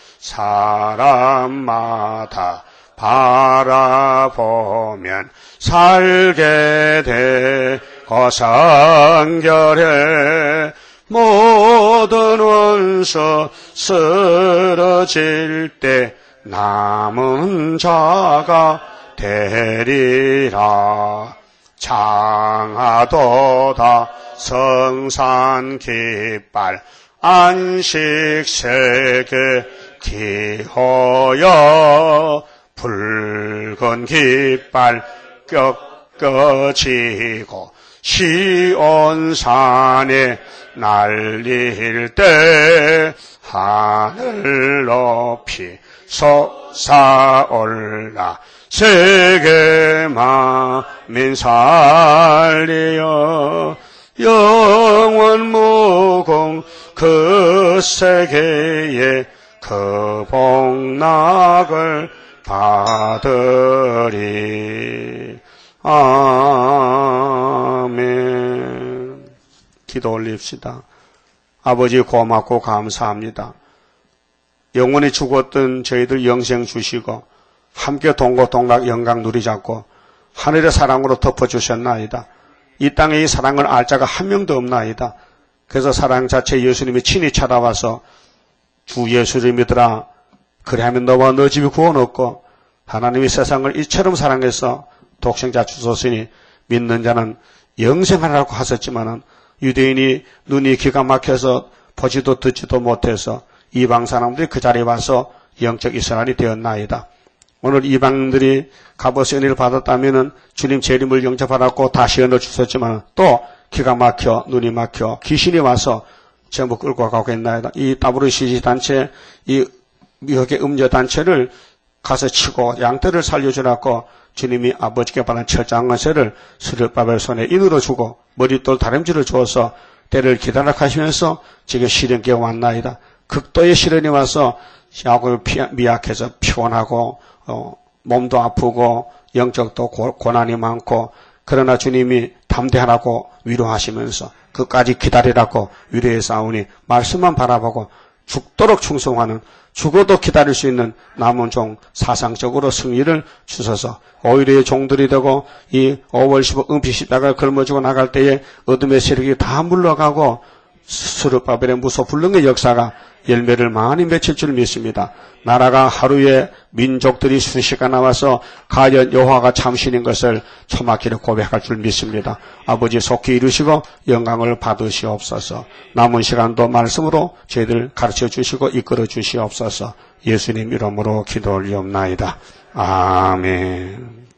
사람마다 바라보면 살게 되고 성결해 모든 원수 쓰러질 때 남은 자가 되리라. 장하도다 성산 깃발 안식세계 기호여 붉은 깃발 꺾어지고 시온산에 날릴 때 하늘 높이 솟아올라 세계 만민 살리어 영원 무공 그 세계에 그 복락을 받으리. 아멘. 기도 올립시다. 아버지 고맙고 감사합니다. 영원히 죽었던 저희들 영생 주시고 함께 동고동락 영광 누리자고 하늘의 사랑으로 덮어주셨나이다. 이 땅에 이 사랑을 알 자가 한 명도 없나이다. 그래서 사랑 자체 예수님이 친히 찾아와서 주 예수를 믿으라. 그리하면 너와 너 집이 구원 얻고 하나님이 세상을 이처럼 사랑해서 독생자 주셨으니 믿는 자는 영생하라고 하셨지만은 유대인이 눈이 기가 막혀서 보지도 듣지도 못해서 이방 사람들이 그 자리에 와서 영적 이스라엘이 되었나이다. 오늘 이방들이 값없이 은혜를 받았다면은 주님 재림을 영접받았고 다시 은혜를 주셨지만 또 기가 막혀 눈이 막혀 귀신이 와서 전부 끌고 가고 있나이다. 이 더블유씨씨 단체, 이 미혹의 음료 단체를 가서 치고 양떼를 살려주라고 주님이 아버지께 받은 철장건세를 수르바벨 손에 인으로 주고 머릿돌 다림질을 주어서 때를 기다려 가시면서 지금 시련기가 왔나이다. 극도의 시련이 와서 야곱이 미약해서 피곤하고 어, 몸도 아프고 영적도 고, 고난이 많고 그러나 주님이 담대하라고 위로하시면서 끝까지 기다리라고 위로해 싸우니 말씀만 바라보고 죽도록 충성하는, 죽어도 기다릴 수 있는 남은 종 사상적으로 승리를 주셔서 오히려 종들이 되고 이 오월 십오 은피 십자가를 걸머지고 나갈 때에 어둠의 세력이 다 물러가고 스룹바벨의 무소불능의 역사가 열매를 많이 맺힐 줄 믿습니다. 나라가 하루에 민족들이 수시가 나와서 가연 여호와가 참신인 것을 초막히게 고백할 줄 믿습니다. 아버지 속히 이루시고 영광을 받으시옵소서. 남은 시간도 말씀으로 저희들 가르쳐 주시고 이끌어 주시옵소서. 예수님 이름으로 기도 올리옵나이다. 아멘.